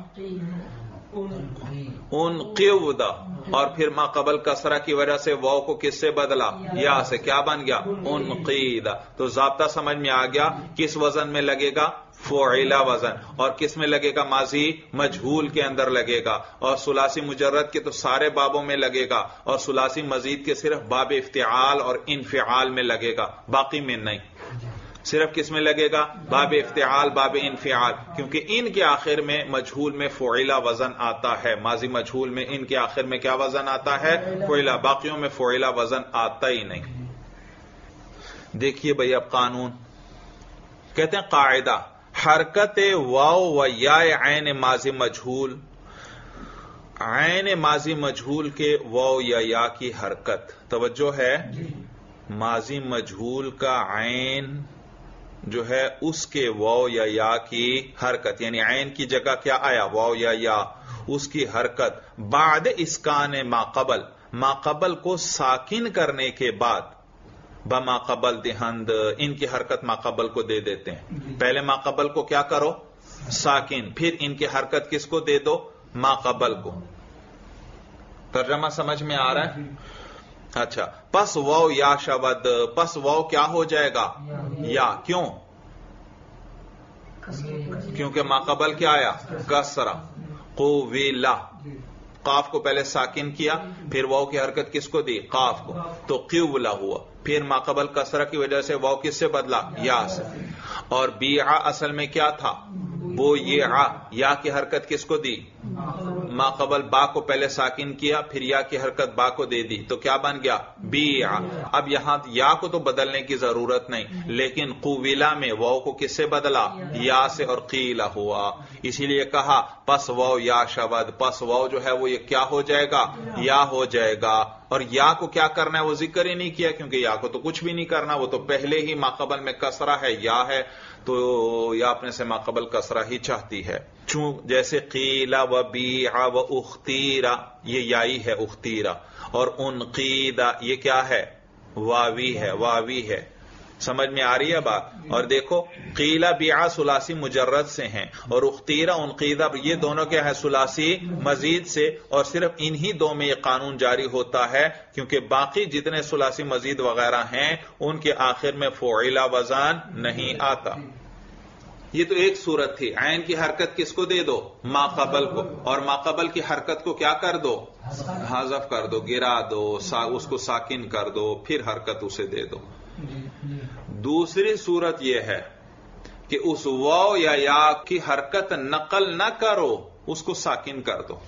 انقویدہ. اور پھر ما قبل کسرہ کی وجہ سے واو کو کس سے بدلا؟ یا سے. کیا بن گیا؟ انقیدہ. تو ضابطہ سمجھ میں آ گیا کس وزن میں لگے گا؟ فعلا وزن. اور کس میں لگے گا؟ ماضی مجہول کے اندر لگے گا. اور ثلاثی مجرد کے تو سارے بابوں میں لگے گا، اور ثلاثی مزید کے صرف باب افتعال اور انفعال میں لگے گا، باقی میں نہیں. صرف کس میں لگے گا؟ باب افتعال، باب انفعال. کیونکہ ان کے آخر میں مجہول میں فعلا وزن آتا ہے، ماضی مجہول میں ان کے آخر میں کیا وزن آتا ہے؟ فعلا. باقیوں میں فعلا وزن آتا ہی نہیں. دیکھیے بھئی اب قانون کہتے ہیں قاعدہ حرکت واو و یا عین ماضی مجہول، عین ماضی مجہول کے واو یا کی حرکت. توجہ ہے، ماضی مجہول کا عین جو ہے اس کے واو یا کی حرکت، یعنی عین کی جگہ کیا آیا؟ واو یا، اس کی حرکت بعد اسکان ماقبل، ماقبل کو ساکن کرنے کے بعد، بما قبل دہند، ان کی حرکت ماقبل کو دے دیتے ہیں. پہلے ماقبل کو کیا کرو؟ ساکن. پھر ان کی حرکت کس کو دے دو؟ ماقبل کو. ترجمہ سمجھ میں آ رہا ہے؟ اچھا پس واو یا شود، پس واو کیا ہو جائے گا؟ یا. کیوں؟ کیونکہ ماقبل کیا آیا؟ کسرہ. قویلا، قاف کو پہلے ساکن کیا، پھر واو کی حرکت کس کو دی؟ قاف کو، تو قولا ہوا. پھر ماقبل کسرہ کی وجہ سے واو کس سے بدلا؟ یا سے. اور بیعا اصل میں کیا تھا؟ بویعا، یا کی حرکت کس کو دی؟ ماقبل با کو پہلے ساکن کیا، پھر یا کی حرکت با کو دے دی، تو کیا بن گیا؟ بیعا. اب یہاں یا کو تو بدلنے کی ضرورت نہیں، لیکن قویلا میں واو کو کس سے بدلا؟ یا سے، اور قیلا ہوا. اسی لیے کہا پس واو یا شود، پس واو جو ہے وہ یہ کیا ہو جائے گا؟ یا ہو جائے گا. اور یا کو کیا کرنا ہے وہ ذکر ہی نہیں کیا، کیونکہ یا کو تو کچھ بھی نہیں کرنا، وہ تو پہلے ہی ماقبل میں کسرہ ہے، یا ہے، تو یا اپنے سے ماقبل کسرہ ہی چاہتی ہے. جیسے قیلا و بیعا و اختیرا، یہ یائی ہے اختیرا، اور انقیدا یہ کیا ہے؟ واوی ہے، واوی ہے. سمجھ میں آ رہی ہے بات؟ اور دیکھو قیلا بیعا ثلاثی مجرد سے ہیں، اور اختیرا انقیدا یہ دونوں کیا ہے؟ ثلاثی مزید سے. اور صرف انہی دو میں یہ قانون جاری ہوتا ہے، کیونکہ باقی جتنے ثلاثی مزید وغیرہ ہیں ان کے آخر میں فعلا وزن نہیں آتا. یہ تو ایک صورت تھی. عین کی حرکت کس کو دے دو؟ ماقبل کو، اور ماقبل کی حرکت کو کیا کر دو؟ حذف کر دو، گرا دو، اس کو ساکن کر دو، پھر حرکت اسے دے دو. دوسری صورت یہ ہے کہ اس واو یا کی حرکت نقل نہ کرو، اس کو ساکن کر دو.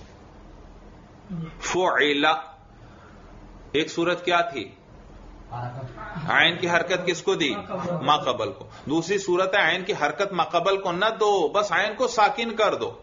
فعلا ایک صورت کیا تھی؟ عین کی حرکت کس کو دی؟ ماقبل کو. دوسری صورت ہے عین کی حرکت ماقبل کو نہ دو، بس عین کو ساکن کر دو.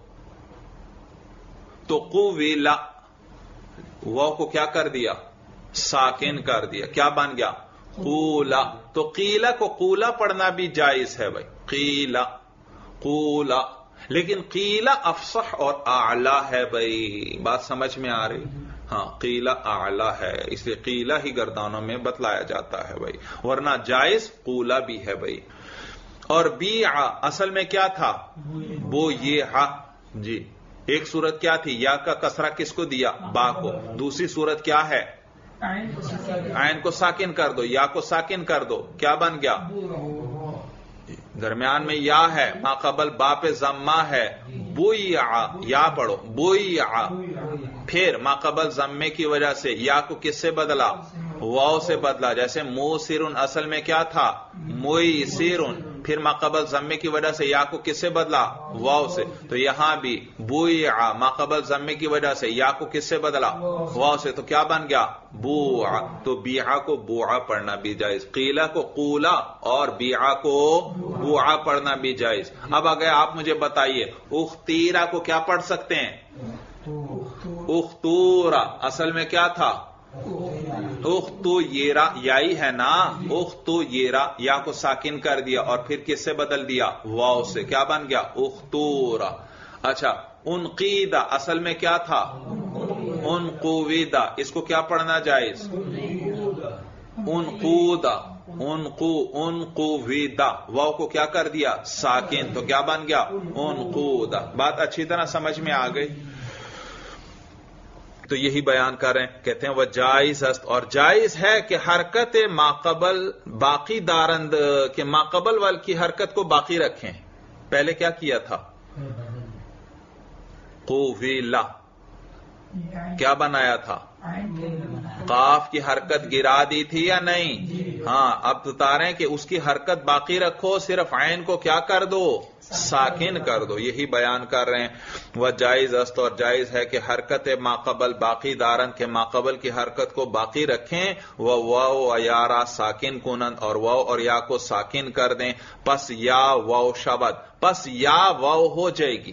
تو قویلا، واو کو کیا کر دیا؟ ساکن کر دیا. کیا بن گیا؟ قولا. تو قیلا کو قولا پڑھنا بھی جائز ہے بھائی، قیلا قولا، لیکن قیلا افصح اور اعلی ہے بھائی. بات سمجھ میں آ رہی؟ ہاں، قیلا اعلی ہے، اس لیے قیلا ہی گردانوں میں بتلایا جاتا ہے بھائی، ورنہ جائز قولا بھی ہے بھائی. اور بیعا اصل میں کیا تھا؟ بویعا. جی، ایک صورت کیا تھی؟ یا کا کسرہ کس کو دیا؟ با کو. دوسری صورت کیا ہے؟ عین کو ساکن کر دو، یا کو ساکن کر دو. کیا بن گیا؟ درمیان میں یا ہے، ماقبل با پہ ضمہ ہے، بویعا. یا پڑھو، بویعا. پھر ماقبل ضمے کی وجہ سے یا کو کس سے بدلا؟ واو سے بدلا. جیسے موسرن اصل میں کیا تھا؟ مویسرن. پھر ماقبل ضمے کی وجہ سے یا کو کس سے بدلا؟ واو سے. تو یہاں بھی بویعا، ماقبل ضمے کی وجہ سے یا کو کس سے بدلا؟ واو سے. تو کیا بن گیا؟ بوعا. تو بیعا کو بوعا پڑھنا بھی جائز، قیلا کو قولا اور بیعا کو بوعا پڑھنا بھی جائز. اب اگر آپ مجھے بتائیے اختیرا کو کیا پڑھ سکتے ہیں؟ اختورا اصل میں کیا تھا؟ اختو یرا، یائی ہے نا، اختو یرا. یا کو ساکن کر دیا اور پھر کس سے بدل دیا؟ واو سے. کیا بن گیا؟ اختورا. اچھا، انقیدا اصل میں کیا تھا؟ انقویدا. اس کو کیا پڑھنا جائز؟ انقودا. انقویدا. واو کو کیا کر دیا؟ ساکن. تو کیا بن گیا؟ انقودا. بات اچھی طرح سمجھ میں آ گئی؟ تو یہی بیان کر رہے ہیں، کہتے ہیں وہ جائز است، اور جائز ہے کہ حرکت ماقبل باقی دارند کے ماقبل وال کی حرکت کو باقی رکھیں. پہلے کیا کیا تھا؟ قویلا. کیا بنایا تھا؟ قاف کی حرکت گرا دی تھی یا نہیں؟ ہاں، اب بتا رہے ہیں کہ اس کی حرکت باقی رکھو، صرف عین کو کیا کر دو؟ ساکن کر دو. یہی بیان کر رہے ہیں وہ جائز است، اور جائز ہے کہ حرکت ماقبل باقی دارن کے ماقبل کی حرکت کو باقی رکھیں. وہ واو یارا ساکن کنند، اور واو اور یا کو ساکن کر دیں. پس یا واو شبد، پس یا واو ہو جائے گی،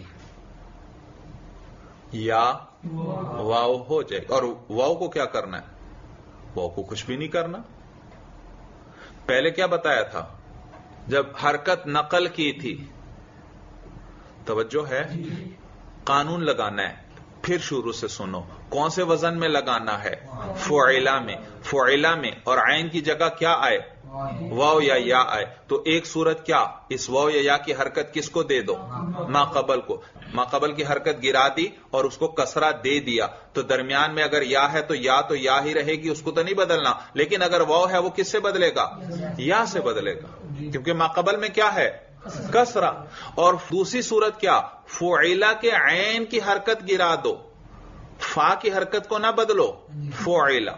یا واو ہو جائے گی. اور واو کو کیا کرنا ہے؟ واو کو کچھ بھی نہیں کرنا. پہلے کیا بتایا تھا؟ جب حرکت نقل کی تھی، توجہ ہے، قانون لگانا ہے. پھر شروع سے سنو، کون سے وزن میں لگانا ہے؟ فعلا میں. فعلا میں اور عین کی جگہ کیا آئے؟ واو یا آئے. تو ایک صورت کیا؟ اس واو یا کی حرکت کس کو دے دو؟ ماقبل کو. ماقبل کی حرکت گرا دی اور اس کو کسرہ دے دیا. تو درمیان میں اگر یا ہے تو یا ہی رہے گی، اس کو تو نہیں بدلنا. لیکن اگر واو ہے وہ کس سے بدلے گا؟ یا سے بدلے گا، کیونکہ ماقبل میں کیا ہے؟ کسرہ. اور دوسری صورت کیا؟ فعلا کے عین کی حرکت گرا دو، فا کی حرکت کو نہ بدلو. فعلا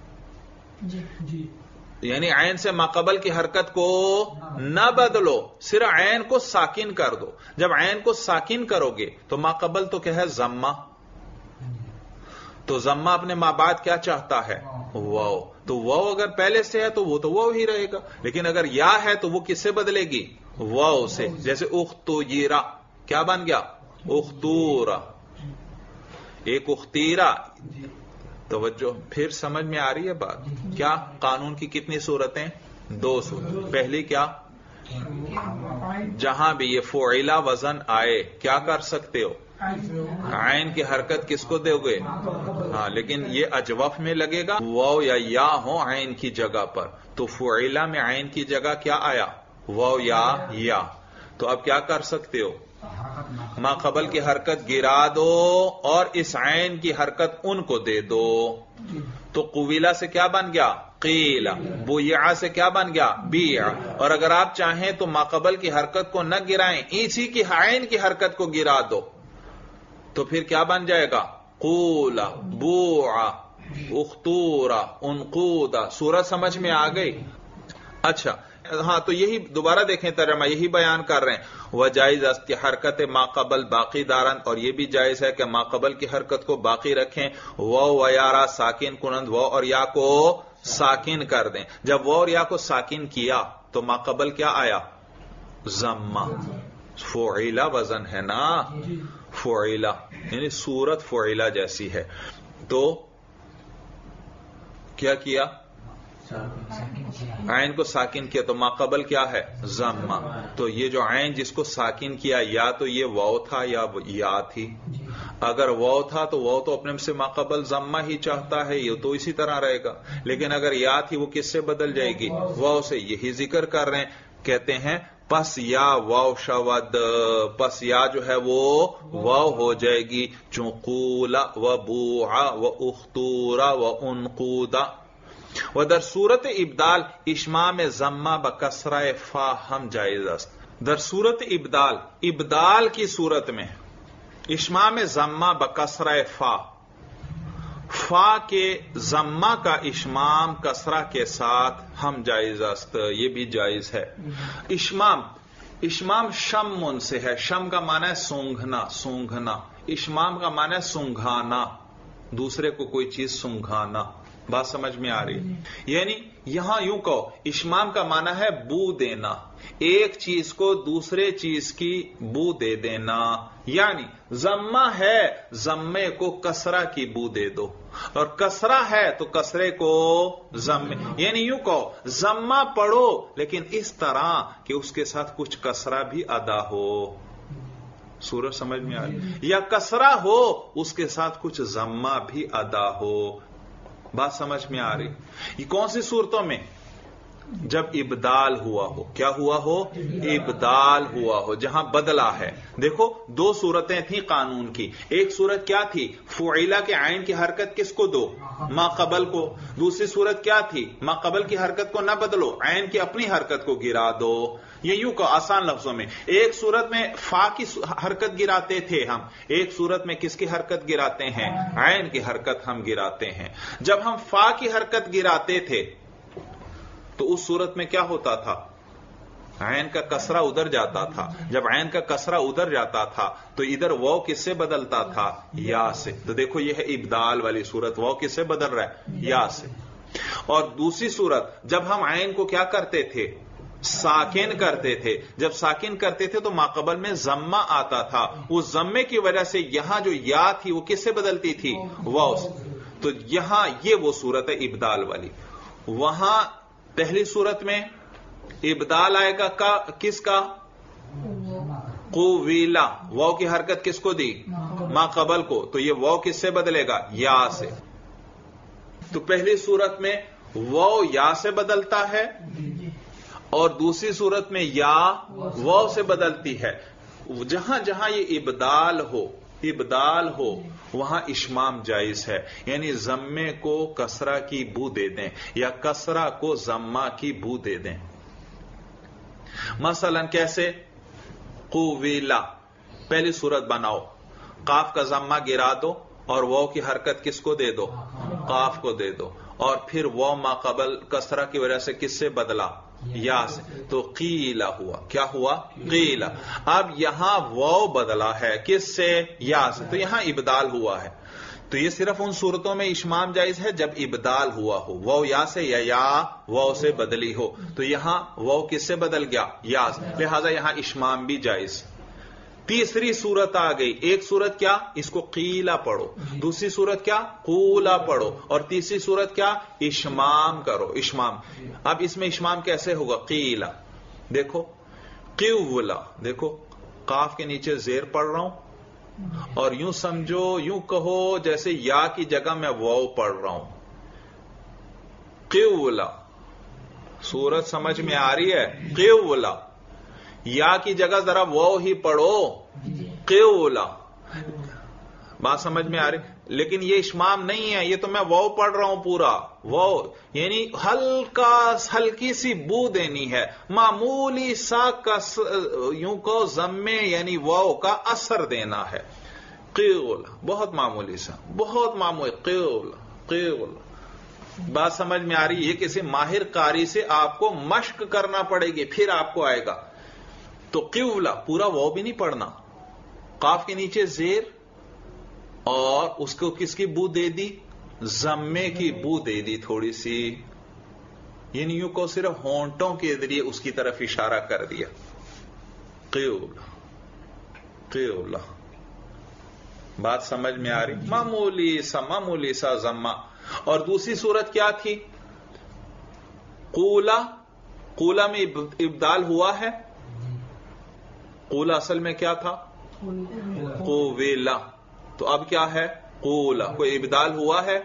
یعنی عین سے ماقبل کی حرکت کو نہ بدلو، صرف عین کو ساکن کر دو. جب عین کو ساکن کرو گے تو ماقبل تو کیا ہے؟ ضمہ. تو ضمہ اپنے ماں بعد کیا چاہتا ہے؟ واو. تو واو اگر پہلے سے ہے تو وہ واو ہی رہے گا، لیکن اگر یا ہے تو وہ کس سے بدلے گی؟ واو سے. جیسے اختیرا کیا بن گیا؟ اختورا. ایک اختیرا. توجہ، پھر سمجھ میں آ رہی ہے بات؟ کیا قانون کی کتنی صورتیں؟ 2 صورت. پہلی کیا؟ جہاں بھی یہ فعلا وزن آئے کیا کر سکتے ہو؟ عین کی حرکت کس کو دو گے؟ ہاں، لیکن یہ اجوف میں لگے گا، واو یا ہو عین کی جگہ پر. تو فعلا میں عین کی جگہ کیا آیا؟ واو یا. تو اب کیا کر سکتے ہو؟ ما قبل کی حرکت گرا دو اور اس عین کی حرکت ان کو دے دو. تو قویلا سے کیا بن گیا؟ قیلا. بویع سے کیا بن گیا؟ بیع. اور اگر آپ چاہیں تو ما قبل کی حرکت کو نہ گرائیں، اسی کی عین کی حرکت کو گرا دو، تو پھر کیا بن جائے گا؟ قولا، بوعا، اختورا، انقودا. سورت سمجھ میں آ گئی؟ اچھا ہاں، تو یہی دوبارہ دیکھیں ترجمہ، یہی بیان کر رہے ہیں. وجائز است حرکت ما قبل باقی دارن، اور یہ بھی جائز ہے کہ ما قبل کی حرکت کو باقی رکھیں. واو و یارا ساکن کنند، واو اور یا کو ساکن کر دیں. جب واو اور یا کو ساکن کیا تو ما قبل کیا آیا؟ ضمہ. فعلا وزن ہے نا، فعلا یعنی صورت فعلا جیسی ہے. تو کیا عین کو ساکن کیا تو ماقبل کیا ہے؟ ضمہ. تو یہ جو عین جس کو ساکن کیا، یا تو یہ واو تھا یا تھی. اگر واو تھا تو واو تو اپنے سے ماقبل ضمہ ہی چاہتا ہے، یہ تو اسی طرح رہے گا. لیکن اگر یا تھی وہ کس سے بدل جائے گی؟ واو سے. یہی ذکر کر رہے ہیں، کہتے ہیں پس یا واو شود، پس یا جو ہے وہ واو ہو جائے گی. چقولا و بوعا و اختورا و انقودا. ودر صورت ابدال اشمام ضمہ بکسرہ فا ہم جائز است. در صورت ابدال کی صورت میں اشمام ضمہ بکسرہ فا کے ضمہ کا اشمام کسرہ کے ساتھ ہم جائز است، یہ بھی جائز ہے. اشمام شم سے ہے. شم کا معنی ہے سونگھنا. اشمام کا معنی ہے سونگھانا، دوسرے کو کوئی چیز سونگھانا. بات سمجھ میں آ رہی؟ یعنی یہاں یوں کہو، اشمام کا معنی ہے بو دینا، ایک چیز کو دوسرے چیز کی بو دے دینا. یعنی ضمہ ہے، ضمے کو کسرہ کی بو دے دو، اور کسرہ ہے تو کسرے کو ضمے. یعنی یوں کہو ضمہ پڑھو لیکن اس طرح کہ اس کے ساتھ کچھ کسرہ بھی ادا ہو. سورج سمجھ میں آ رہی؟ یا کسرہ ہو اس کے ساتھ کچھ ضمہ بھی ادا ہو. بات سمجھ میں آ رہی؟ یہ کون سی صورتوں میں؟ جب ابدال ہوا ہو. کیا ہوا ہو؟ ابدال ہوا ہو، جہاں بدلا ہے. دیکھو 2 صورتیں تھیں قانون کی. ایک صورت کیا تھی؟ فعلا کے عین کی حرکت کس کو دو؟ ما قبل کو. دوسری صورت کیا تھی؟ ما قبل کی حرکت کو نہ بدلو، عین کی اپنی حرکت کو گرا دو. یہ یوں کہ آسان لفظوں میں ایک صورت میں فا کی حرکت گراتے تھے ہم، ایک صورت میں کس کی حرکت گراتے ہیں؟ عین کی حرکت ہم گراتے ہیں. جب ہم فا کی حرکت گراتے تھے تو اس صورت میں کیا ہوتا تھا؟ عین کا کسرہ ادھر جاتا تھا. جب عین کا کسرہ ادھر جاتا تھا تو ادھر واو کس سے بدلتا تھا؟ یا سے. تو دیکھو یہ ہے ابدال والی صورت، واو کس سے بدل رہا ہے؟ یا سے. اور دوسری صورت جب ہم عین کو کیا کرتے تھے؟ ساکن کرتے تھے. جب ساکن کرتے تھے تو ماقبل میں ضمہ آتا تھا، اس ضمے کی وجہ سے یہاں جو یا تھی وہ کس سے بدلتی تھی؟ واو سے. تو یہاں یہ وہ صورت ہے ابدال والی. وہاں پہلی صورت میں ابدال آئے گا کس کا؟ قویلا. واو کی حرکت کس کو دی؟ ما قبل کو. تو یہ واو کس سے بدلے گا؟ یا سے. تو پہلی صورت میں واو یا سے بدلتا ہے اور دوسری صورت میں یا واو سے بدلتی ہے. جہاں جہاں یہ ابدال ہو وہاں اشمام جائز ہے. یعنی ضمے کو کسرہ کی بو دے دیں یا کسرہ کو ضمہ کی بو دے دیں. مثلا کیسے؟ قویلا پہلی صورت بناؤ، قاف کا ضمہ گرا دو اور واو کی حرکت کس کو دے دو؟ قاف کو دے دو، اور پھر واو ما قبل کسرہ کی وجہ سے کس سے بدلا؟ یا سے، تو قیلا ہوا. کیا ہوا؟ قیلا. اب یہاں واو بدلا ہے کس سے؟ یا سے، تو یہاں ابدال ہوا ہے. تو یہ صرف ان صورتوں میں اشمام جائز ہے جب ابدال ہوا ہو، واو یا سے یا واو سے بدلی ہو. تو یہاں واو کس سے بدل گیا؟ یا سے، لہذا یہاں اشمام بھی جائز. تیسری صورت آ گئی. ایک صورت کیا؟ اس کو قیلا پڑھو، دوسری صورت کیا؟ قولا پڑھو، اور تیسری صورت کیا؟ اشمام کرو. اشمام. اب اس میں اشمام کیسے ہوگا؟ قیلا. دیکھو قولا، دیکھو قاف کے نیچے زیر پڑھ رہا ہوں، اور یوں سمجھو، یوں کہو جیسے یا کی جگہ میں واو پڑھ رہا ہوں. قولا. صورت سمجھ میں آ رہی ہے؟ قولا. یا کی جگہ ذرا واو ہی پڑھو، قولا. بات سمجھ میں آ رہی؟ لیکن یہ اشمام نہیں ہے، یہ تو میں واو پڑھ رہا ہوں پورا. واو یعنی ہلکی سی بو دینی ہے، معمولی سا یوں کو ضمے یعنی واو کا اثر دینا ہے. قولا، بہت معمولی سا، بہت معمولی. قولا قولا. بات سمجھ میں آ رہی؟ یہ کسی ماہر قاری سے آپ کو مشق کرنا پڑے گی، پھر آپ کو آئے گا. تو قولا پورا واو بھی نہیں پڑھنا، قاف کے نیچے زیر، اور اس کو کس کی بو دے دی؟ ضمے کی بو دے دی تھوڑی سی، یعنی یوں کو صرف ہونٹوں کے ذریعے اس کی طرف اشارہ کر دیا. قولا قولا. بات سمجھ میں آ رہی؟ معمولی سا ضمہ. اور دوسری صورت کیا تھی؟ قولا. قولا میں ابدال ہوا ہے. قولا اصل میں کیا تھا؟ قویلا. تو اب کیا ہے؟ قولا. کوئی ابدال ہوا ہے؟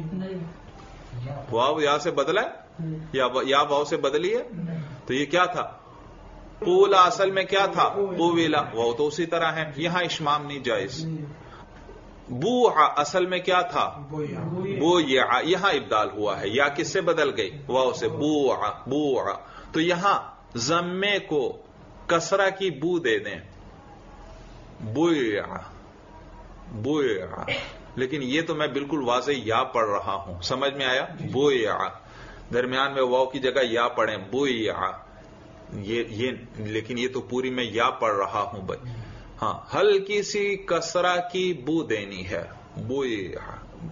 واو یا سے بدلا ہے یا واو سے بدلی ہے؟ تو یہ کیا تھا؟ قولا اصل میں کیا تھا؟ قویلا. واو تو اسی طرح ہے، یہاں اشمام نہیں جائز. بوعا اصل میں کیا تھا؟ بویعا. یہاں ابدال ہوا ہے، یا کس سے بدل گئی؟ واو سے. بوعا بوعا. تو یہاں ضمے کو کسرہ کی بو دے دیں، بویعا بویعا. لیکن یہ تو میں بالکل واضح یا پڑھ رہا ہوں، سمجھ میں آیا؟ بویعا. درمیان میں واو کی جگہ یا پڑھیں، بویعا. یہ لیکن یہ تو پوری میں یا پڑھ رہا ہوں بھائی. ہاں، ہلکی سی کسرہ کی بو دینی ہے. بویعا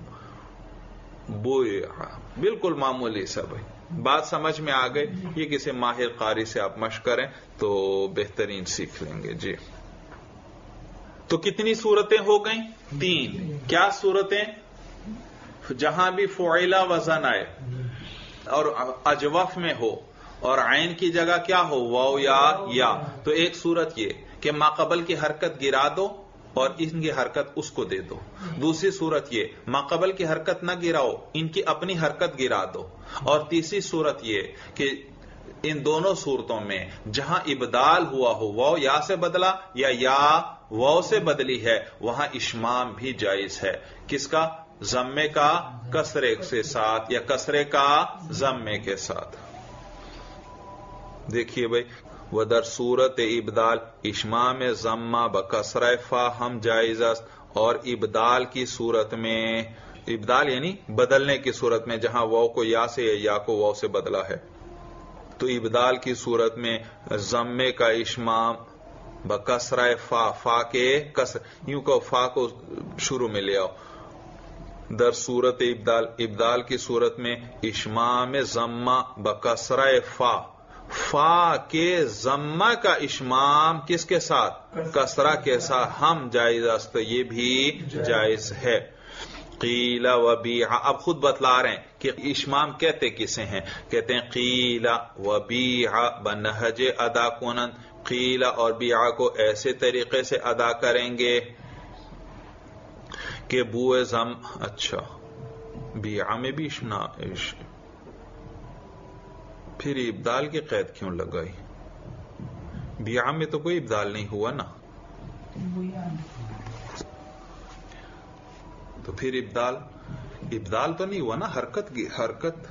بویعا. بالکل معمولی سا بھائی. بات سمجھ میں آ گئی؟ یہ کسی ماہر قاری سے آپ مشق کریں تو بہترین سیکھ لیں گے. جی تو کتنی صورتیں ہو گئیں؟ 3. کیا صورتیں؟ جہاں بھی فعلا وزن آئے اور اجوف میں ہو اور عین کی جگہ کیا ہو؟ واو یا. تو ایک صورت یہ کہ ماقبل کی حرکت گرا دو اور ان کی حرکت اس کو دے دو. دوسری صورت یہ ماقبل کی حرکت نہ گراؤ، ان کی اپنی حرکت گرا دو. اور تیسری صورت یہ کہ ان دونوں صورتوں میں جہاں ابدال ہوا ہو، واو یا سے بدلا یا واو سے بدلی ہے، وہاں اشمام بھی جائز ہے. کس کا؟ ضمے کا کسرے کے ساتھ یا کسرے کا ضمے کے ساتھ. دیکھیے بھائی، ودر صورت ابدال اشمام ضمہ بکسرہ فا ہم جائز است. اور ابدال کی صورت میں، ابدال یعنی بدلنے کی صورت میں جہاں واو کو یا سے یا کو واو سے بدلا ہے، تو ابدال کی صورت میں ضمے کا اشمام بکسرہ فا کے کسر، یوں کہ فا کو شروع میں لے آؤ. در صورت ابدال کی صورت میں اشمام ضمہ بکسرہ فا کے ضمہ کا اشمام کس کے ساتھ؟ کسرہ کے ساتھ ہم جائز است. یہ بھی جائز ہے. قیل و بیع. اب خود بتلا رہے ہیں کہ اشمام کہتے کسے ہیں. کہتے ہیں قیل و بیع بنہج ادا کنن. قیل اور بیع کو ایسے طریقے سے ادا کریں گے کہ بوئے اچھا بیع میں بھی پھر ابدال کی قید کیوں لگائی؟ بیع میں تو کوئی ابدال نہیں ہوا نا، تو پھر ابدال تو نہیں ہوا نا، حرکت.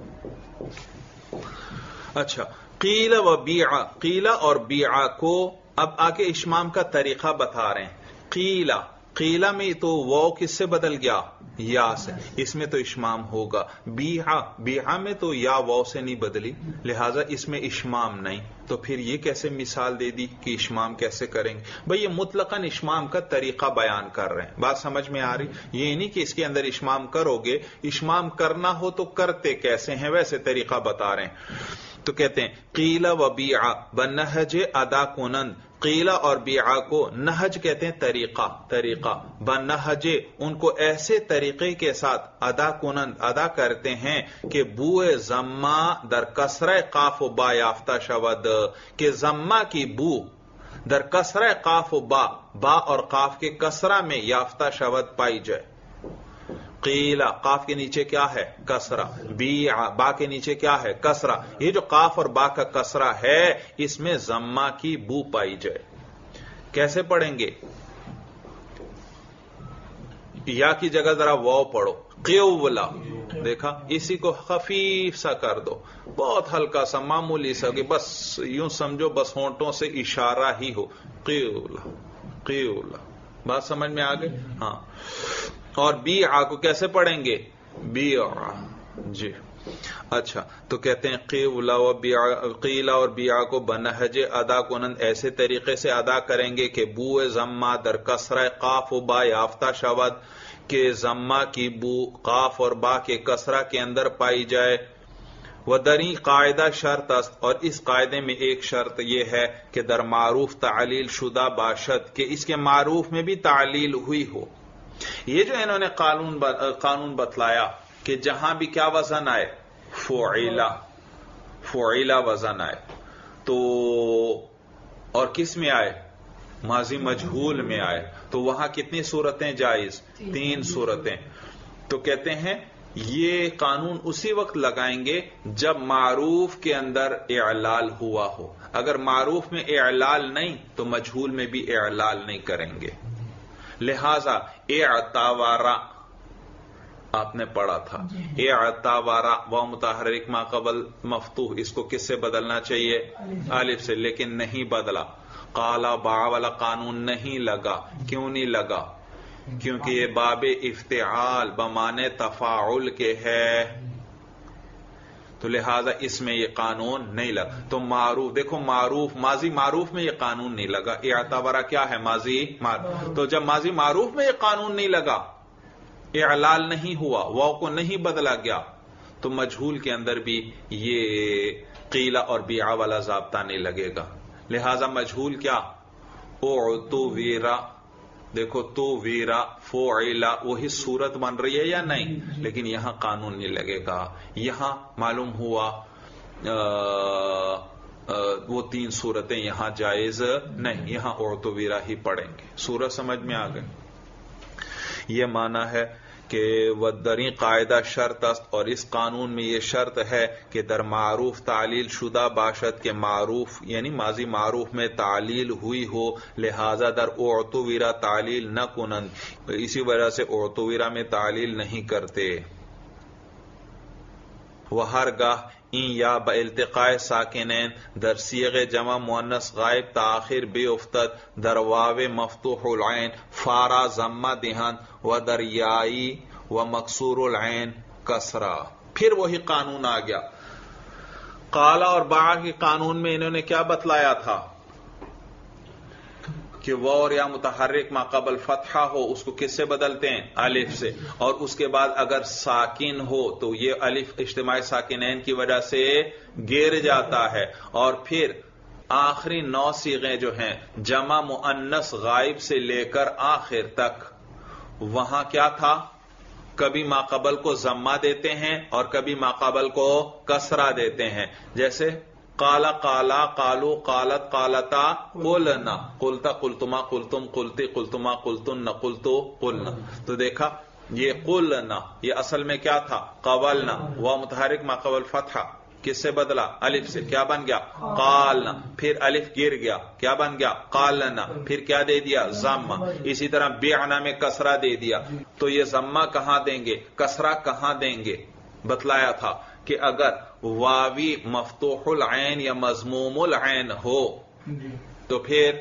اچھا، قیل و بیع. قیل اور بیع کو اب آگے اشمام کا طریقہ بتا رہے ہیں. قیلا، قیلا میں تو واو کس سے بدل گیا؟ یا سے. اس میں تو اشمام ہوگا. بیعا، بیعا میں تو یا واو سے نہیں بدلی، لہذا اس میں اشمام نہیں. تو پھر یہ کیسے مثال دے دی کہ اشمام کیسے کریں گے؟ بھئی یہ مطلقاً اشمام کا طریقہ بیان کر رہے ہیں. بات سمجھ میں آ رہی؟ یہ نہیں کہ اس کے اندر اشمام کرو گے، اشمام کرنا ہو تو کرتے کیسے ہیں ویسے طریقہ بتا رہے ہیں. تو کہتے ہیں قیلا و بیعا بنہج ادا کنند. قیلا اور بیعا کو نہج کہتے ہیں طریقہ، طریقہ. بنہج ان کو ایسے طریقے کے ساتھ ادا کنند، ادا کرتے ہیں کہ بوئے ضمہ در کسرہ قاف و با یافتہ شود، کہ ضمہ کی بو در کسرہ قاف و با اور قاف کے کسرہ میں یافتہ شود پائی جائے. قیلا قاف کے نیچے کیا ہے؟ کسرہ. بیعا با کے نیچے کیا ہے؟ کسرہ. یہ جو قاف اور با کا کسرہ ہے اس میں ضمہ کی بو پائی جائے. کیسے پڑھیں گے؟ یا کی جگہ ذرا واو پڑھو. قیولا، دیکھا اسی کو خفیف سا کر دو، بہت ہلکا سا معمولی سا، کہ بس یوں سمجھو بس ہونٹوں سے اشارہ ہی ہو. قیولا، قیولا. بات سمجھ میں آ گئی؟ ہاں. اور بیعا کو کیسے پڑھیں گے؟ بیعا. جی اچھا. تو کہتے ہیں قیلا اور بیعا کو بنہج ادا کنند ایسے طریقے سے ادا کریں گے کہ بو ضمہ در کسرہ قاف و با یافتہ شود، کہ ضمہ کی بو قاف اور با کے کسرہ کے اندر پائی جائے. ودری قاعدہ شرط است، اور اس قاعدے میں ایک شرط یہ ہے کہ در معروف تعلیل شدہ باشد، کہ اس کے معروف میں بھی تعلیل ہوئی ہو. یہ جو انہوں نے قانون بتلایا کہ جہاں بھی کیا وزن آئے؟ فعیلا، فعیلا وزن آئے، تو اور کس میں آئے؟ ماضی مجہول میں آئے، تو وہاں کتنی صورتیں جائز؟ 3 صورتیں. تو کہتے ہیں یہ قانون اسی وقت لگائیں گے جب معروف کے اندر اعلال ہوا ہو. اگر معروف میں اعلال نہیں تو مجہول میں بھی اعلال نہیں کریں گے. لہذا اعتوارا آپ نے پڑھا تھا، اعتوارا واو متحرک ما قبل مفتوح، اس کو کس سے بدلنا چاہیے؟ الف سے، لیکن نہیں بدلا. قالا با والا قانون نہیں لگا. کیوں نہیں لگا؟ کیونکہ یہ باب افتعال بمانے تفاعل کے ہے، تو لہذا اس میں یہ قانون نہیں لگا. تو معروف دیکھو، معروف ماضی معروف میں یہ قانون نہیں لگا. اعتبارہ کیا ہے؟ ماضی معروف. تو جب ماضی معروف میں یہ قانون نہیں لگا، اعلال نہیں ہوا، واو کو نہیں بدلا گیا، تو مجہول کے اندر بھی یہ قیلا اور بیعا والا ضابطہ نہیں لگے گا. لہذا مجہول کیا؟ اعتویرا. دیکھو تو ویرا فعلا وہی صورت بن رہی ہے یا نہیں؟ لیکن یہاں قانون نہیں لگے گا. یہاں معلوم ہوا وہ 3 صورتیں یہاں جائز نہیں، یہاں اعتو ویرا ہی پڑھیں گے. صورت سمجھ میں آ گئی؟ یہ معنی ہے کہ ودری قاعدہ شرط است، اور اس قانون میں یہ شرط ہے کہ در معروف تعلیل شدہ باشد کے معروف یعنی ماضی معروف میں تعلیل ہوئی ہو، لہذا در اعتویرا تعلیل نہ کنند، اسی وجہ سے اعتویرا میں تعلیل نہیں کرتے. وہ ہرگاہ این یا با التقاء ساکنین در صیغ جمع مؤنث غائب تاخیر بے افتد در واو مفتوح العین فارا ضمہ دہن و در یائی و مکسور العین کسرا. پھر وہی قانون آ گیا. قالا اور با کے قانون میں انہوں نے کیا بتلایا تھا کہ وہ اور یا متحرک ما قبل فتحہ ہو اس کو کس سے بدلتے ہیں؟ الف سے. اور اس کے بعد اگر ساکن ہو تو یہ الف اجتماع ساکنین کی وجہ سے گر جاتا ہے. اور پھر آخری 9 صیغیں جو ہیں جمع مؤنث غائب سے لے کر آخر تک، وہاں کیا تھا؟ کبھی ما قبل کو ضمہ دیتے ہیں اور کبھی ما قبل کو کسرہ دیتے ہیں. جیسے قالا قالا قالو قالت قالتا قلنا قلتا قلتما قلتم قلتی قلتما قلتن قلتو قلنا. تو دیکھا یہ قلنا یہ اصل میں کیا تھا؟ قولنا. وہ متحرک ما قبل فتحہ کس سے بدلا؟ الف سے. کیا بن گیا؟ قالنا. پھر الف گر گیا، کیا بن گیا؟ قالنا. پھر کیا دے دیا؟ ضمہ. اسی طرح بیعنا میں کسرہ دے دیا. تو یہ ضمہ کہاں دیں گے؟ کسرہ کہاں دیں گے؟ بتلایا تھا کہ اگر واوی مفتوح العین یا مضموم العین ہو تو پھر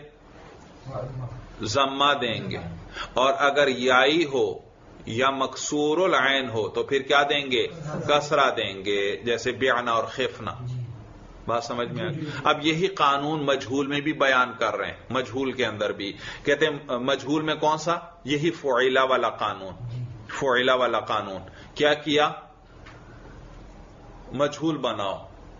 ضمہ دیں گے، اور اگر یائی ہو یا مکسور العین ہو تو پھر کیا دیں گے؟ کسرہ دیں گے، جیسے بیعنا اور خفنا. بات سمجھ میں آ گئی؟ اب یہی قانون مجہول میں بھی بیان کر رہے ہیں. مجہول کے اندر بھی کہتے ہیں مجہول میں کون سا؟ یہی فعیلہ والا قانون. فعیلہ والا قانون کیا کیا؟ مجہول بناؤ.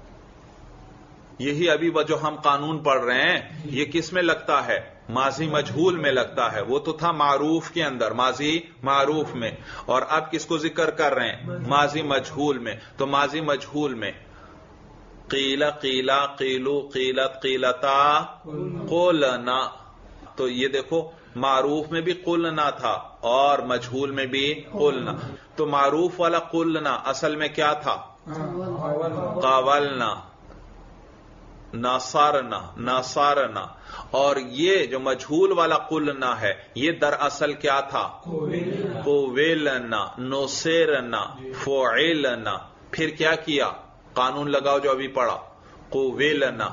یہی ابھی جو ہم قانون پڑھ رہے ہیں یہ کس میں لگتا ہے؟ ماضی مجہول میں لگتا ہے. وہ تو تھا معروف کے اندر، ماضی معروف میں، اور اب کس کو ذکر کر رہے ہیں؟ ماضی مجہول میں. تو ماضی مجہول میں قیل قیلا قیلو قیلت قیلتا قلنا. تو یہ دیکھو معروف میں بھی قلنا تھا اور مجہول میں بھی قلنا. تو معروف والا قلنا اصل میں کیا تھا؟ قاولنا، نصرنا، نصرنا. اور یہ جو مجہول والا قلنا ہے یہ دراصل کیا تھا؟ قولنا، نصرنا، فعلنا. پھر کیا کیا؟ قانون لگاؤ جو ابھی پڑھا. قولنا،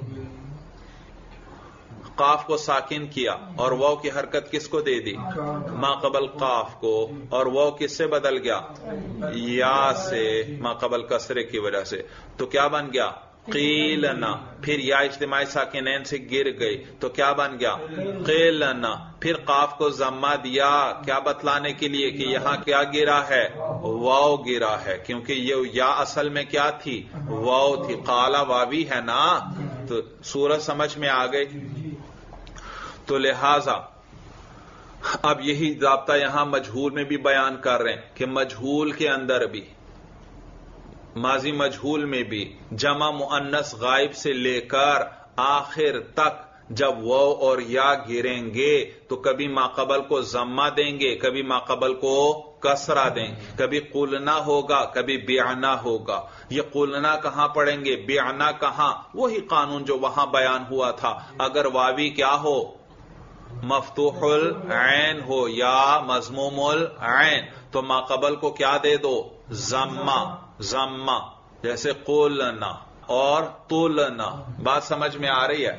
قاف کو ساکن کیا اور واو کی حرکت کس کو دے دی؟ ما قبل قاف کو. اور واو کس سے بدل گیا؟ یا سے، ما قبل کسرے کی وجہ سے. تو کیا بن گیا؟ قیلنا. پھر یا اجتماعی ساکنین سے گر گئی تو کیا بن گیا؟ قیلنا. پھر قاف کو ضمہ دیا، کیا بتلانے کے لیے کہ یہاں کیا گرا ہے؟ واو گرا ہے، کیونکہ یہ یا اصل میں کیا تھی؟ واو تھی. قالا واوی ہے نا. تو سورج سمجھ میں آ گئی. تو لہذا اب یہی ضابطہ یہاں مجہول میں بھی بیان کر رہے ہیں کہ مجہول کے اندر بھی، ماضی مجہول میں بھی جمع مؤنث غائب سے لے کر آخر تک جب واو اور یا گریں گے تو کبھی ماقبل کو ضمہ دیں گے، کبھی ماقبل کو کسرہ دیں گے. کبھی قلنا ہوگا، کبھی بیعنا ہوگا. یہ قلنا کہاں پڑھیں گے؟ بیعنا کہاں؟ وہی قانون جو وہاں بیان ہوا تھا. اگر واوی کیا ہو؟ مفتوح العین ہو یا مضموم العین تو ماقبل کو کیا دے دو؟ ضمہ. ضمہ جیسے قلنا اور طلنا. بات سمجھ میں آ رہی ہے؟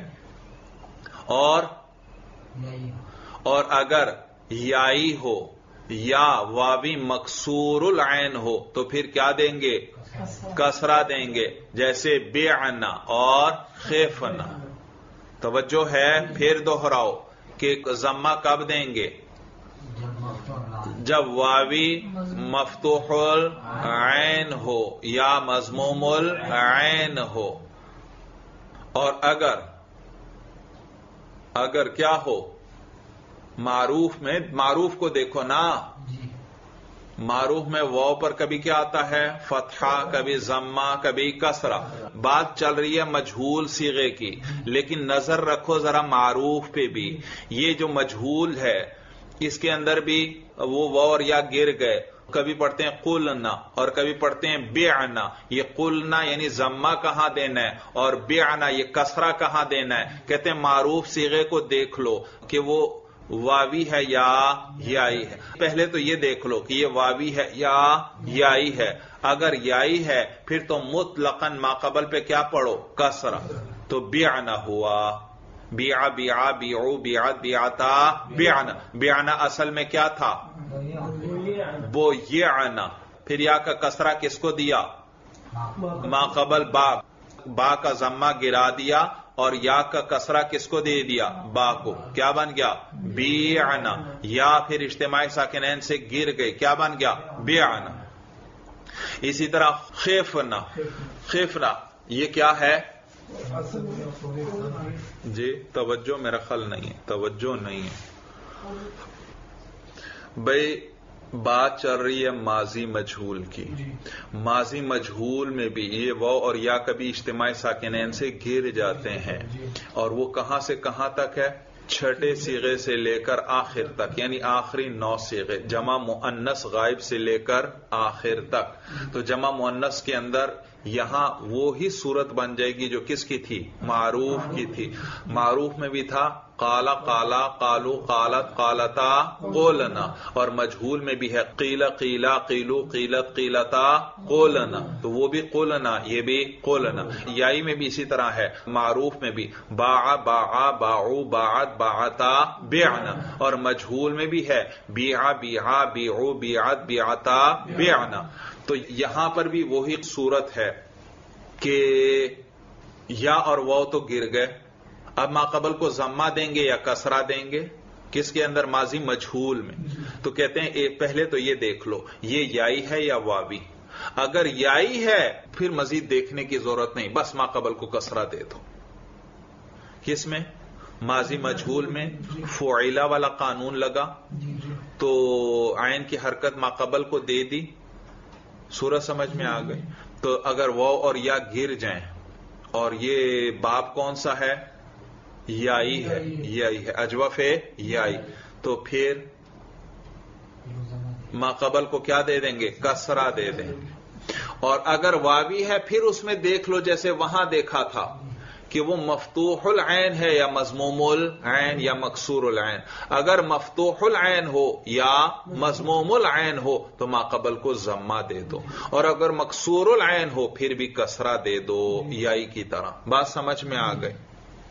اور اگر یائی ہو یا واوی مکسور العین ہو تو پھر کیا دیں گے؟ کسرہ دیں گے، جیسے بیعنا اور خفنا. توجہ ہے؟ پھر دوہراؤ کہ ضمہ کب دیں گے؟ جب واوی مفتوح العین ہو یا مضموم العین ہو. اور اگر کیا ہو؟ معروف میں، معروف کو دیکھو نا، معروف میں واو پر کبھی کیا آتا ہے؟ فتحہ، کبھی ضمہ، کبھی کسرہ. بات چل رہی ہے مجہول صیغے کی، لیکن نظر رکھو ذرا معروف پہ بھی. یہ جو مجہول ہے اس کے اندر بھی وہ واو اور یا گر گئے. کبھی پڑھتے ہیں قلنا اور کبھی پڑھتے ہیں بیعنا. یہ قلنا یعنی ضمہ کہاں دینا ہے اور بیعنا یہ کسرہ کہاں دینا ہے. کہتے ہیں معروف صیغے کو دیکھ لو کہ وہ واوی ہے یا یائی ہے. پہلے تو یہ دیکھ لو کہ یہ واوی ہے یا یائی ہے. اگر یائی ہے پھر تو مطلقاً ماقبل پہ کیا پڑھو؟ کسرہ. تو بیعنا ہوا. بیع، بیعا، بیعو، بیعت، بیعتا، بیعنا. بیعنا اصل میں کیا تھا؟ بویعنا. پھر یا کا کسرہ کس کو دیا؟ ماقبل با کا ضمہ گرا دیا اور یا کا کسرہ کس کو دے دیا؟ با کو. کیا بن گیا؟ بیعنا. یا پھر اجتماعی ساکنین سے گر گئی، کیا بن گیا؟ بیعنا. اسی طرح خفنا. خفنا یہ کیا ہے؟ جی توجہ میرا خیال نہیں ہے، توجہ نہیں ہے بھائی. بات چل رہی ہے ماضی مجہول کی. ماضی مجہول میں بھی یہ واو اور یا کبھی اجتماعی ساکنین سے گر جاتے ہیں، اور وہ کہاں سے کہاں تک ہے؟ چھٹے صیغے سے لے کر آخر تک، یعنی آخری 9 صیغے، جمع مؤنث غائب سے لے کر آخر تک. تو جمع مؤنث کے اندر یہاں وہی صورت بن جائے گی جو کس کی تھی؟ معروف کی تھی. معروف میں بھی تھا قالا قالا قالو قالت قالتا قولنا، اور مجہول میں بھی ہے قیلا قیلا قیلو قیلت قیلتا قولنا، تو وہ بھی قولنا، یہ بھی قولنا. یائی میں بھی اسی طرح ہے، معروف میں بھی باع باعا باعو باعت باعتا بیعنا، اور مجہول میں بھی ہے بیعا بیعا بیعو بیعت بیعتا بیعنا. تو یہاں پر بھی وہی صورت ہے کہ یا اور واو تو گر گئے. اب ماقبل کو ضمہ دیں گے یا کسرہ دیں گے؟ کس کے اندر؟ ماضی مجہول میں. تو کہتے ہیں پہلے تو یہ دیکھ لو یہ یائی ہے یا واوی. اگر یائی ہے پھر مزید دیکھنے کی ضرورت نہیں، بس ماقبل کو کسرہ دے دو. کس میں؟ ماضی مجہول میں. فعیلہ والا قانون لگا تو عین کی حرکت ماقبل کو دے دی. صورت سمجھ میں آ گئی. تو اگر واو اور یا گر جائیں، اور یہ باب کون سا ہے؟ یائی ہے، یائی ہے، اجوف ہے یائی، تو پھر ماقبل کو کیا دے دیں گے؟ کسرہ دے دیں گے. اور اگر واوی ہے پھر اس میں دیکھ لو جیسے وہاں دیکھا تھا کہ وہ مفتوح العین ہے یا مضموم العین یا مکسور العین. اگر مفتوح العین ہو یا مضموم العین ہو تو ماقبل کو ضمہ دے دو، اور اگر مکسور العین ہو پھر بھی کسرہ دے دو یائی کی طرح. بات سمجھ میں آ گئی؟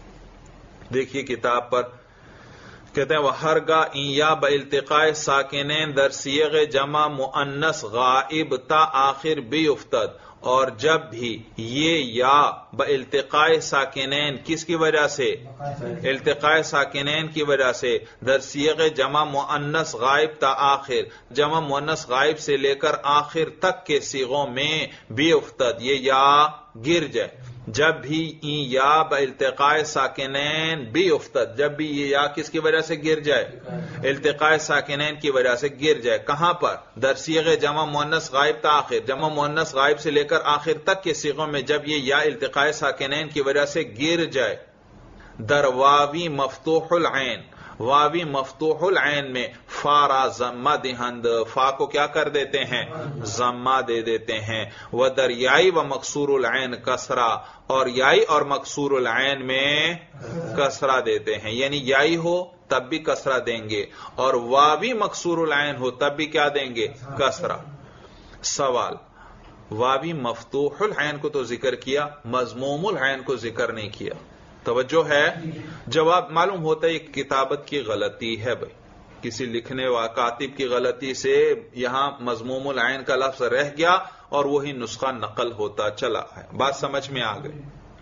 دیکھیے کتاب پر کہتے ہیں وَحَرْگَا اِن یا بِالْتِقَاءِ ساکنین در صیغ جمع مؤنث غائب تا آخر بیفتد. اور جب بھی یہ یا بالتقاء ساکنین کس کی وجہ سے؟ التقاء ساکنین کی وجہ سے در صیغ جمع مؤنث غائب تا آخر، جمع مؤنث غائب سے لے کر آخر تک کے صیغوں میں بیفتد، یہ یا گر جائے. جب بھی یا بالتقاء ساکنین بیفتد، جب بھی یہ یا کس کی وجہ سے گر جائے؟ التقاء ساکنین کی وجہ سے گر جائے. کہاں پر؟ در صیغ جمع مؤنث غائب تا آخر، جمع مؤنث غائب سے لے کر آخر تک کے صیغوں میں جب یہ یا التقاء ساکنین کی وجہ سے گر جائے. در واوی مفتوح العین، واوی مفتوح العین میں فارا ضمہ دہند، فا کو کیا کر دیتے ہیں؟ ضمہ دے دیتے ہیں. و در یائی و مکسور العین کسرہ، اور یائی اور مکسور العین میں کسرہ دیتے ہیں. یعنی یائی ہو تب بھی کسرہ دیں گے، اور واوی مکسور العین ہو تب بھی کیا دیں گے؟ کسرہ. سوال، واوی مفتوح العین کو تو ذکر کیا، مضموم العین کو ذکر نہیں کیا. توجہ ہے؟ جواب معلوم ہوتا ہے یہ کتابت کی غلطی ہے بھائی، کسی لکھنے و کاتب کی غلطی سے یہاں مضموم العین کا لفظ رہ گیا اور وہی نسخہ نقل ہوتا چلا ہے. بات سمجھ میں آ گئی؟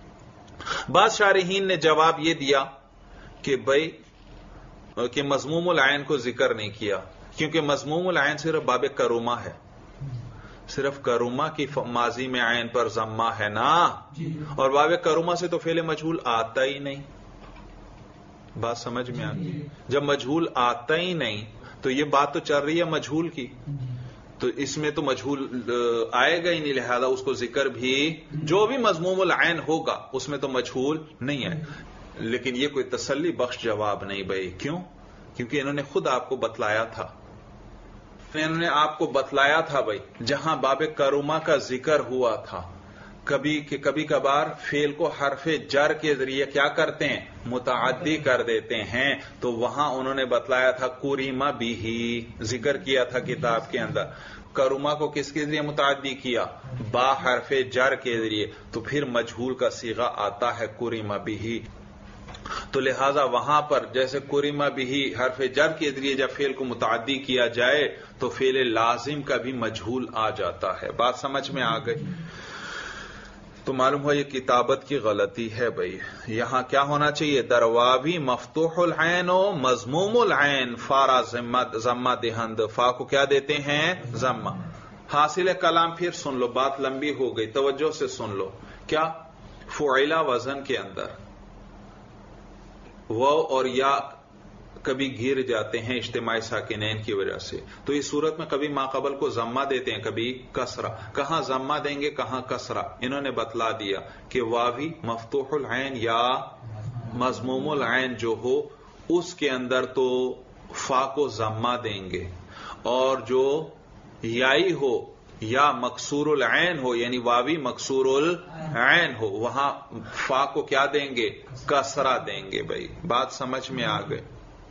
بعض شارحین نے جواب یہ دیا کہ بھائی کہ مضموم العین کو ذکر نہیں کیا کیونکہ مضموم العین صرف باب کرومہ ہے، صرف کرومہ کی ماضی میں عین پر ضمہ ہے نا، اور باب کرومہ سے تو فعل مجہول آتا ہی نہیں. بات سمجھ میں آ گئی؟ جب مجہول آتا ہی نہیں تو یہ بات تو چل رہی ہے مجہول کی، تو اس میں تو مجہول آئے گا ہی نہیں، لہذا اس کو ذکر بھی جو بھی مضموم العین ہوگا اس میں تو مجہول نہیں ہے. لیکن یہ کوئی تسلی بخش جواب نہیں بھائی. کیوں؟ کیونکہ انہوں نے خود آپ کو بتلایا تھا، انہوں نے آپ کو بتلایا تھا بھائی جہاں باب کرومہ کا ذکر ہوا تھا کبھی کبھار فعل کو حرف جر کے ذریعے کیا کرتے ہیں؟ متعدی کر دیتے ہیں. تو وہاں انہوں نے بتلایا تھا کریمہ بھی، ذکر کیا تھا کتاب کے اندر. کرومہ کو کس کے ذریعے متعدی کیا؟ با حرف جر کے ذریعے. تو پھر مجہول کا صیغہ آتا ہے کریمہ بھی. تو لہذا وہاں پر جیسے کریمہ بھی حرف جر کے ذریعے جب فعل کو متعدی کیا جائے تو فعل لازم کا بھی مجہول آ جاتا ہے. بات سمجھ میں آ گئی؟ تو معلوم ہوا یہ کتابت کی غلطی ہے بھائی. یہاں کیا ہونا چاہیے؟ درواوی مفتوح العین و مضموم العین فارا ضمہ دہند، فا کو کیا دیتے ہیں؟ ضمہ. حاصل کلام پھر سن لو، بات لمبی ہو گئی، توجہ سے سن لو. کیا؟ فعیلہ وزن کے اندر واو اور یا کبھی گر جاتے ہیں اجتماع ساکنین کی وجہ سے، تو اس صورت میں کبھی ماقبل کو ضمہ دیتے ہیں کبھی کسرہ. کہاں ضمہ دیں گے کہاں کسرہ؟ انہوں نے بتلا دیا کہ واوی مفتوح العین یا مضموم العین جو ہو اس کے اندر تو فا کو ضمہ دیں گے، اور جو یائی ہو یا مکسور العین ہو یعنی واوی مکسور العین ہو، وہاں فا کو کیا دیں گے؟ کسرہ دیں گے۔ بھائی بات سمجھ میں آ گئے؟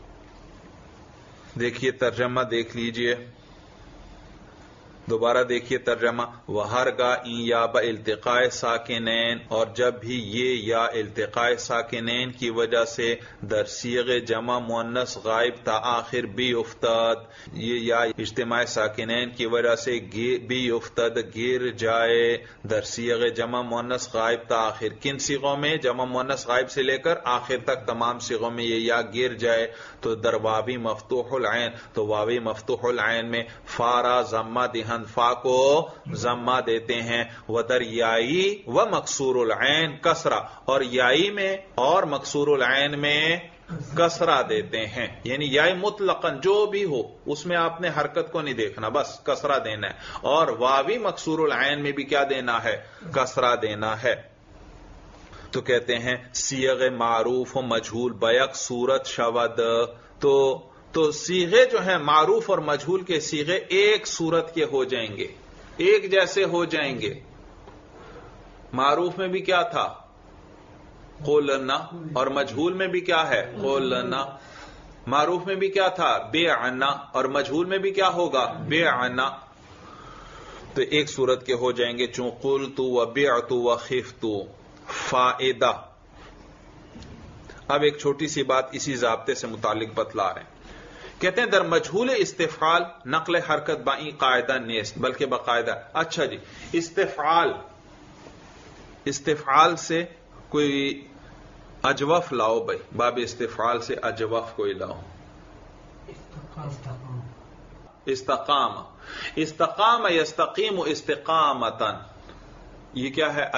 دیکھیے ترجمہ دیکھ لیجئے، دوبارہ دیکھیے ترجمہ۔ وَہَرْگَا إِن یا بِالْتِقَاءِ ساکنین، اور جب بھی یہ یا التقاء ساکنین کی وجہ سے در صیغ جمع مؤنث غائب تا آخر بھی افتاد، یہ یا اجتماع ساکنین کی وجہ سے بھی افتاد گر جائے در صیغ جمع مؤنث غائب تا آخر۔ کن صیغوں میں؟ جمع مؤنث غائب سے لے کر آخر تک تمام صیغوں میں یہ یا گر جائے تو در واوی مفتوح العین، تو واوی مفتوح العین میں فارا ضمہ دہن، فا کو ضمہ دیتے ہیں، ودر یائی و مکسور العین کسرہ، اور یائی میں اور مکسور العین میں کسرہ دیتے ہیں، یعنی یائی مطلقاً جو بھی ہو اس میں آپ نے حرکت کو نہیں دیکھنا، بس کسرہ دینا ہے، اور واوی مکسور العین میں بھی کیا دینا ہے؟ کسرہ دینا ہے۔ تو کہتے ہیں صیغ معروف و مجہول بیک صورت شود، تو صیغے جو ہیں معروف اور مجہول کے صیغے ایک صورت کے ہو جائیں گے، ایک جیسے ہو جائیں گے۔ معروف میں بھی کیا تھا؟ قولنا، اور مجہول میں بھی کیا ہے؟ قولنا۔ معروف میں بھی کیا تھا؟ بیعنا، اور مجہول میں بھی کیا ہوگا؟ بیعنا۔ تو ایک صورت کے ہو جائیں گے، چون قلت و بیعت و خفت۔ فائدہ، اب ایک چھوٹی سی بات اسی ضابطے سے متعلق بتلا رہے ہیں۔ کہتے ہیں در مجہول استفعال نقل حرکت بائی قاعدہ نیست بلکہ باقاعدہ۔ اچھا جی، استفعال سے کوئی اجوف لاؤ بھائی، باب استفعال سے اجوف کوئی لاؤ۔ استقام یستقیم استقامتا، یہ کیا ہے؟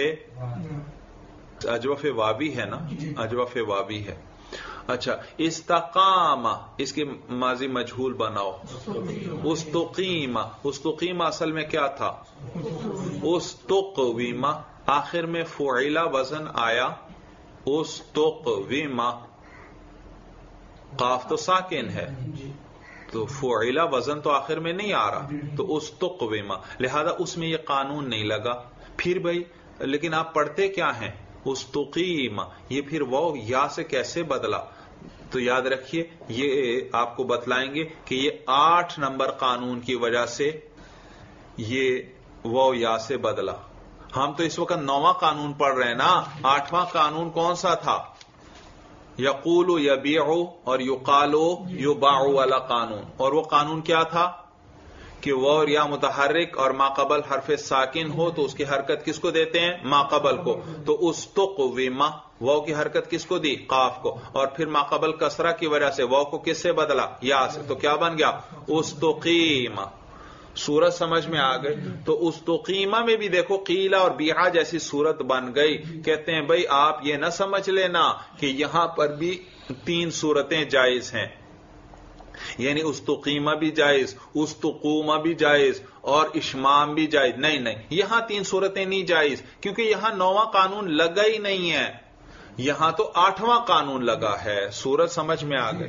اجوف واوی ہے نا، اجوف واوی ہے۔ اچھا، استقام اس کی ماضی مجہول بناؤ۔ استقیم اصل میں کیا تھا؟ استقویم، آخر میں فعلا وزن آیا، استقویم، قاف تو ساکن ہے تو فعلا وزن تو آخر میں نہیں آ رہا، تو استقویم، لہذا اس میں یہ قانون نہیں لگا۔ پھر بھائی لیکن آپ پڑھتے کیا ہیں؟ استقیم، یہ پھر وہ یا سے کیسے بدلا؟ تو یاد رکھیے یہ آپ کو بتلائیں گے کہ یہ 8 نمبر قانون کی وجہ سے یہ وہ یا سے بدلا۔ ہم تو اس وقت 9واں قانون پڑھ رہے ہیں نا، 8واں قانون کون سا تھا؟ یقول یبیع اور یقال یباع والا قانون، اور وہ قانون کیا تھا کہ وہ اور یا متحرک اور ما قبل حرف ساکن ہو تو اس کی حرکت کس کو دیتے ہیں؟ ما قبل کو۔ تو استقویم، واو کی حرکت کس کو دی؟ قاف کو، اور پھر ما قبل کسرہ کی وجہ سے واو کو کس سے بدلا؟ یا سے، تو کیا بن گیا؟ استقیم۔ صورت سمجھ میں آ گئی؟ تو استقیمہ میں بھی دیکھو قیلہ اور بیعہ جیسی صورت بن گئی۔ کہتے ہیں بھائی آپ یہ نہ سمجھ لینا کہ یہاں پر بھی 3 صورتیں جائز ہیں، یعنی استقیمہ بھی جائز، استقومہ بھی جائز اور اشمام بھی جائز۔ نہیں، یہاں 3 صورتیں نہیں جائز، کیونکہ یہاں 9واں قانون لگا ہی نہیں ہے، یہاں تو 8واں قانون لگا ہے۔ صورت سمجھ میں آ گئی؟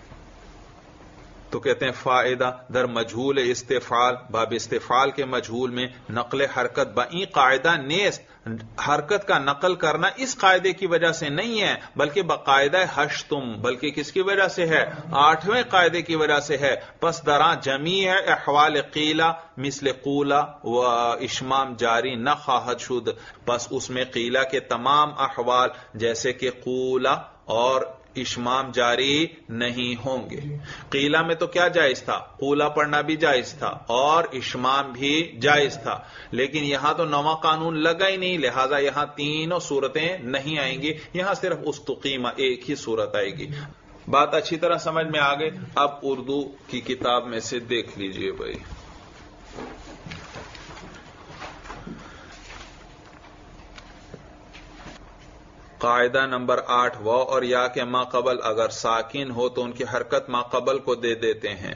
تو کہتے ہیں فائدہ در مجہول استفعال، باب استفعال کے مجہول میں نقل حرکت بئی قاعدہ نیست، حرکت کا نقل کرنا اس قاعدے کی وجہ سے نہیں ہے بلکہ باقاعدہ ہشتم، بلکہ کس کی وجہ سے ہے؟ 8ویں قاعدے کی وجہ سے ہے۔ پس دراں جمیع احوال قیلہ مثل قولا و اشمام جاری نہ خواہد شد، پس اس میں قیلہ کے تمام احوال جیسے کہ قولا اور اشمام جاری نہیں ہوں گے۔ قیلہ میں تو کیا جائز تھا؟ قولا پڑھنا بھی جائز تھا اور اشمام بھی جائز تھا، لیکن یہاں تو 9واں قانون لگا ہی نہیں، لہذا یہاں 3 صورتیں نہیں آئیں گی، یہاں صرف استقیمہ ایک ہی صورت آئے گی۔ بات اچھی طرح سمجھ میں آ گئی؟ اب اردو کی کتاب میں سے دیکھ لیجئے بھائی، قاعدہ نمبر 8، واو اور یا کے ما قبل اگر ساکن ہو تو ان کی حرکت ما قبل کو دے دیتے ہیں۔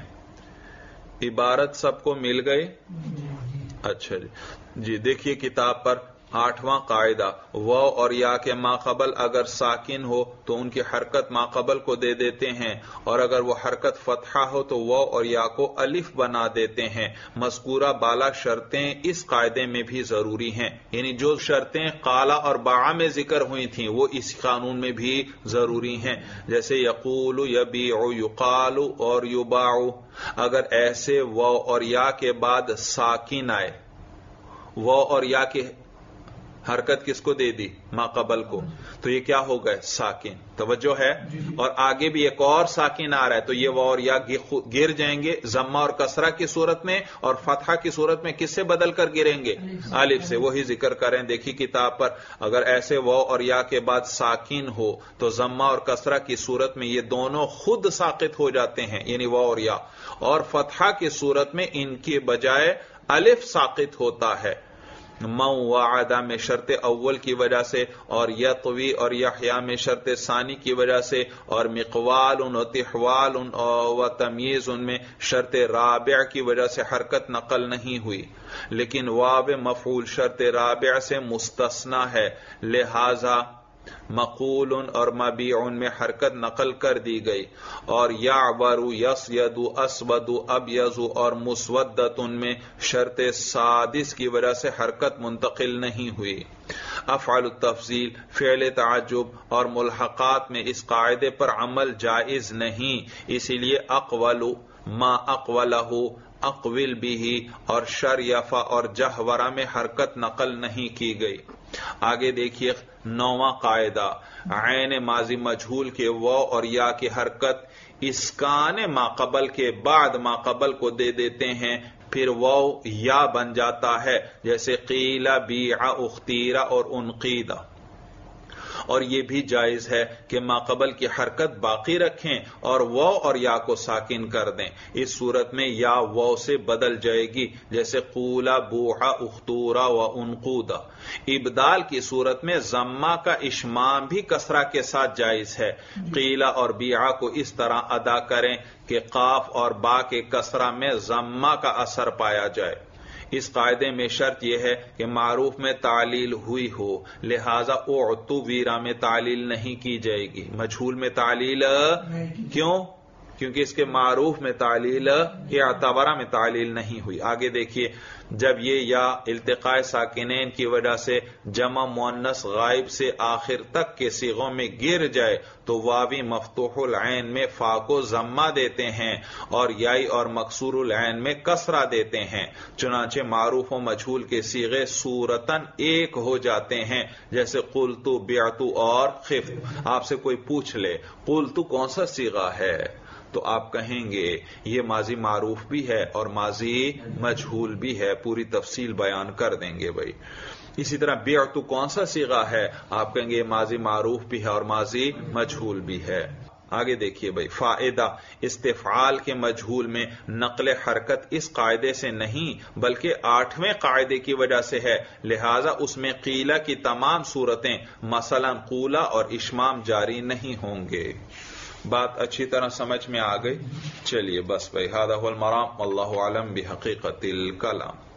عبارت سب کو مل گئی؟ اچھا جی دیکھیے کتاب پر 8واں قاعدہ، واو اور یا کے ماقبل اگر ساکن ہو تو ان کی حرکت ماقبل کو دے دیتے ہیں، اور اگر وہ حرکت فتحہ ہو تو واو اور یا کو الف بنا دیتے ہیں۔ مذکورہ بالا شرطیں اس قاعدے میں بھی ضروری ہیں، یعنی جو شرطیں قال اور باع میں ذکر ہوئی تھیں وہ اس قانون میں بھی ضروری ہیں، جیسے یقول، یبیع، یقال اور یباع۔ اگر ایسے واو اور یا کے بعد ساکن آئے، واو اور یا کی حرکت کس کو دے دی؟ ماقبل کو، تو یہ کیا ہو گئے؟ ساکن۔ توجہ ہے؟ اور آگے بھی ایک اور ساکن آ رہا ہے تو یہ واو اور یا گر جائیں گے ضمہ اور کسرہ کی صورت میں، اور فتحہ کی صورت میں کس سے بدل کر گریں گے؟ الف سے۔ وہی ذکر کریں، دیکھی کتاب پر، اگر ایسے واو اور یا کے بعد ساکن ہو تو ضمہ اور کسرہ کی صورت میں یہ دونوں خود ساقط ہو جاتے ہیں، یعنی واو اور یا، اور فتحہ کی صورت میں ان کے بجائے الف ساقط ہوتا ہے، من وعدہ میں شرط اول کی وجہ سے، اور یطوی اور یحییٰ میں شرط ثانی کی وجہ سے، اور مقوال و تحوال و تمییز میں شرط رابع کی وجہ سے حرکت نقل نہیں ہوئی، لیکن واو مفعول شرط رابع سے مستثنی ہے، لہذا مقول اور مبیع میں حرکت نقل کر دی گئی، اور یعبر، یصید، اسود، ابیض اور مسودۃ میں شرط سادس کی وجہ سے حرکت منتقل نہیں ہوئی۔ افعال التفضیل، فعل تعجب اور ملحقات میں اس قاعدے پر عمل جائز نہیں، اسی لیے اقول، ما اقولہ، اقول بھی اور شریف اور جہورہ میں حرکت نقل نہیں کی گئی۔ آگے دیکھیے 9واں قاعدہ، عین ماضی مجہول کے واو اور یا کی حرکت اسکان ماقبل کے بعد ماقبل کو دے دیتے ہیں، پھر واو یا بن جاتا ہے، جیسے قیل، بیع، اختیر اور انقید۔ اور یہ بھی جائز ہے کہ ماقبل کی حرکت باقی رکھیں اور واو اور یا کو ساکن کر دیں، اس صورت میں یا واو سے بدل جائے گی، جیسے قولا، بوحا، اختورا و انقودا۔ ابدال کی صورت میں ضمہ کا اشمام بھی کسرہ کے ساتھ جائز ہے، قیلا اور بیعا کو اس طرح ادا کریں کہ قاف اور با کے کسرہ میں ضمہ کا اثر پایا جائے۔ اس قاعدے میں شرط یہ ہے کہ معروف میں تعلیل ہوئی ہو، لہذا اعتبر میں تعلیل نہیں کی جائے گی، مجہول میں تعلیل کیوں؟ کیونکہ اس کے معروف میں تعلیل، اعتبرہ میں تعلیل نہیں ہوئی۔ آگے دیکھیے، جب یہ یا التقاء ساکنین کی وجہ سے جمع مؤنث غائب سے آخر تک کے صیغوں میں گر جائے تو واوی مفتوح العین میں فا کو ضمہ دیتے ہیں اور یائی اور مکسور العین میں کسرہ دیتے ہیں، چنانچہ معروف و مجہول کے صیغے صورتاً ایک ہو جاتے ہیں، جیسے قلت، بعت اور خفت۔ آپ سے کوئی پوچھ لے قلت کون سا صیغہ ہے تو آپ کہیں گے یہ ماضی معروف بھی ہے اور ماضی مجہول بھی ہے، پوری تفصیل بیان کر دیں گے بھائی۔ اسی طرح بعت کون سا صیغہ ہے، آپ کہیں گے یہ ماضی معروف بھی ہے اور ماضی مجہول بھی ہے۔ آگے دیکھیے بھائی، فائدہ، استفعال کے مجہول میں نقل حرکت اس قاعدے سے نہیں بلکہ 8ویں قاعدے کی وجہ سے ہے، لہذا اس میں قیلہ کی تمام صورتیں مثلا قولا اور اشمام جاری نہیں ہوں گے۔ بات اچھی طرح سمجھ میں آ گئی؟ چلیے بس بھائی، ھذا ھو المرام، واللہ اعلم بحقیقت الکلام۔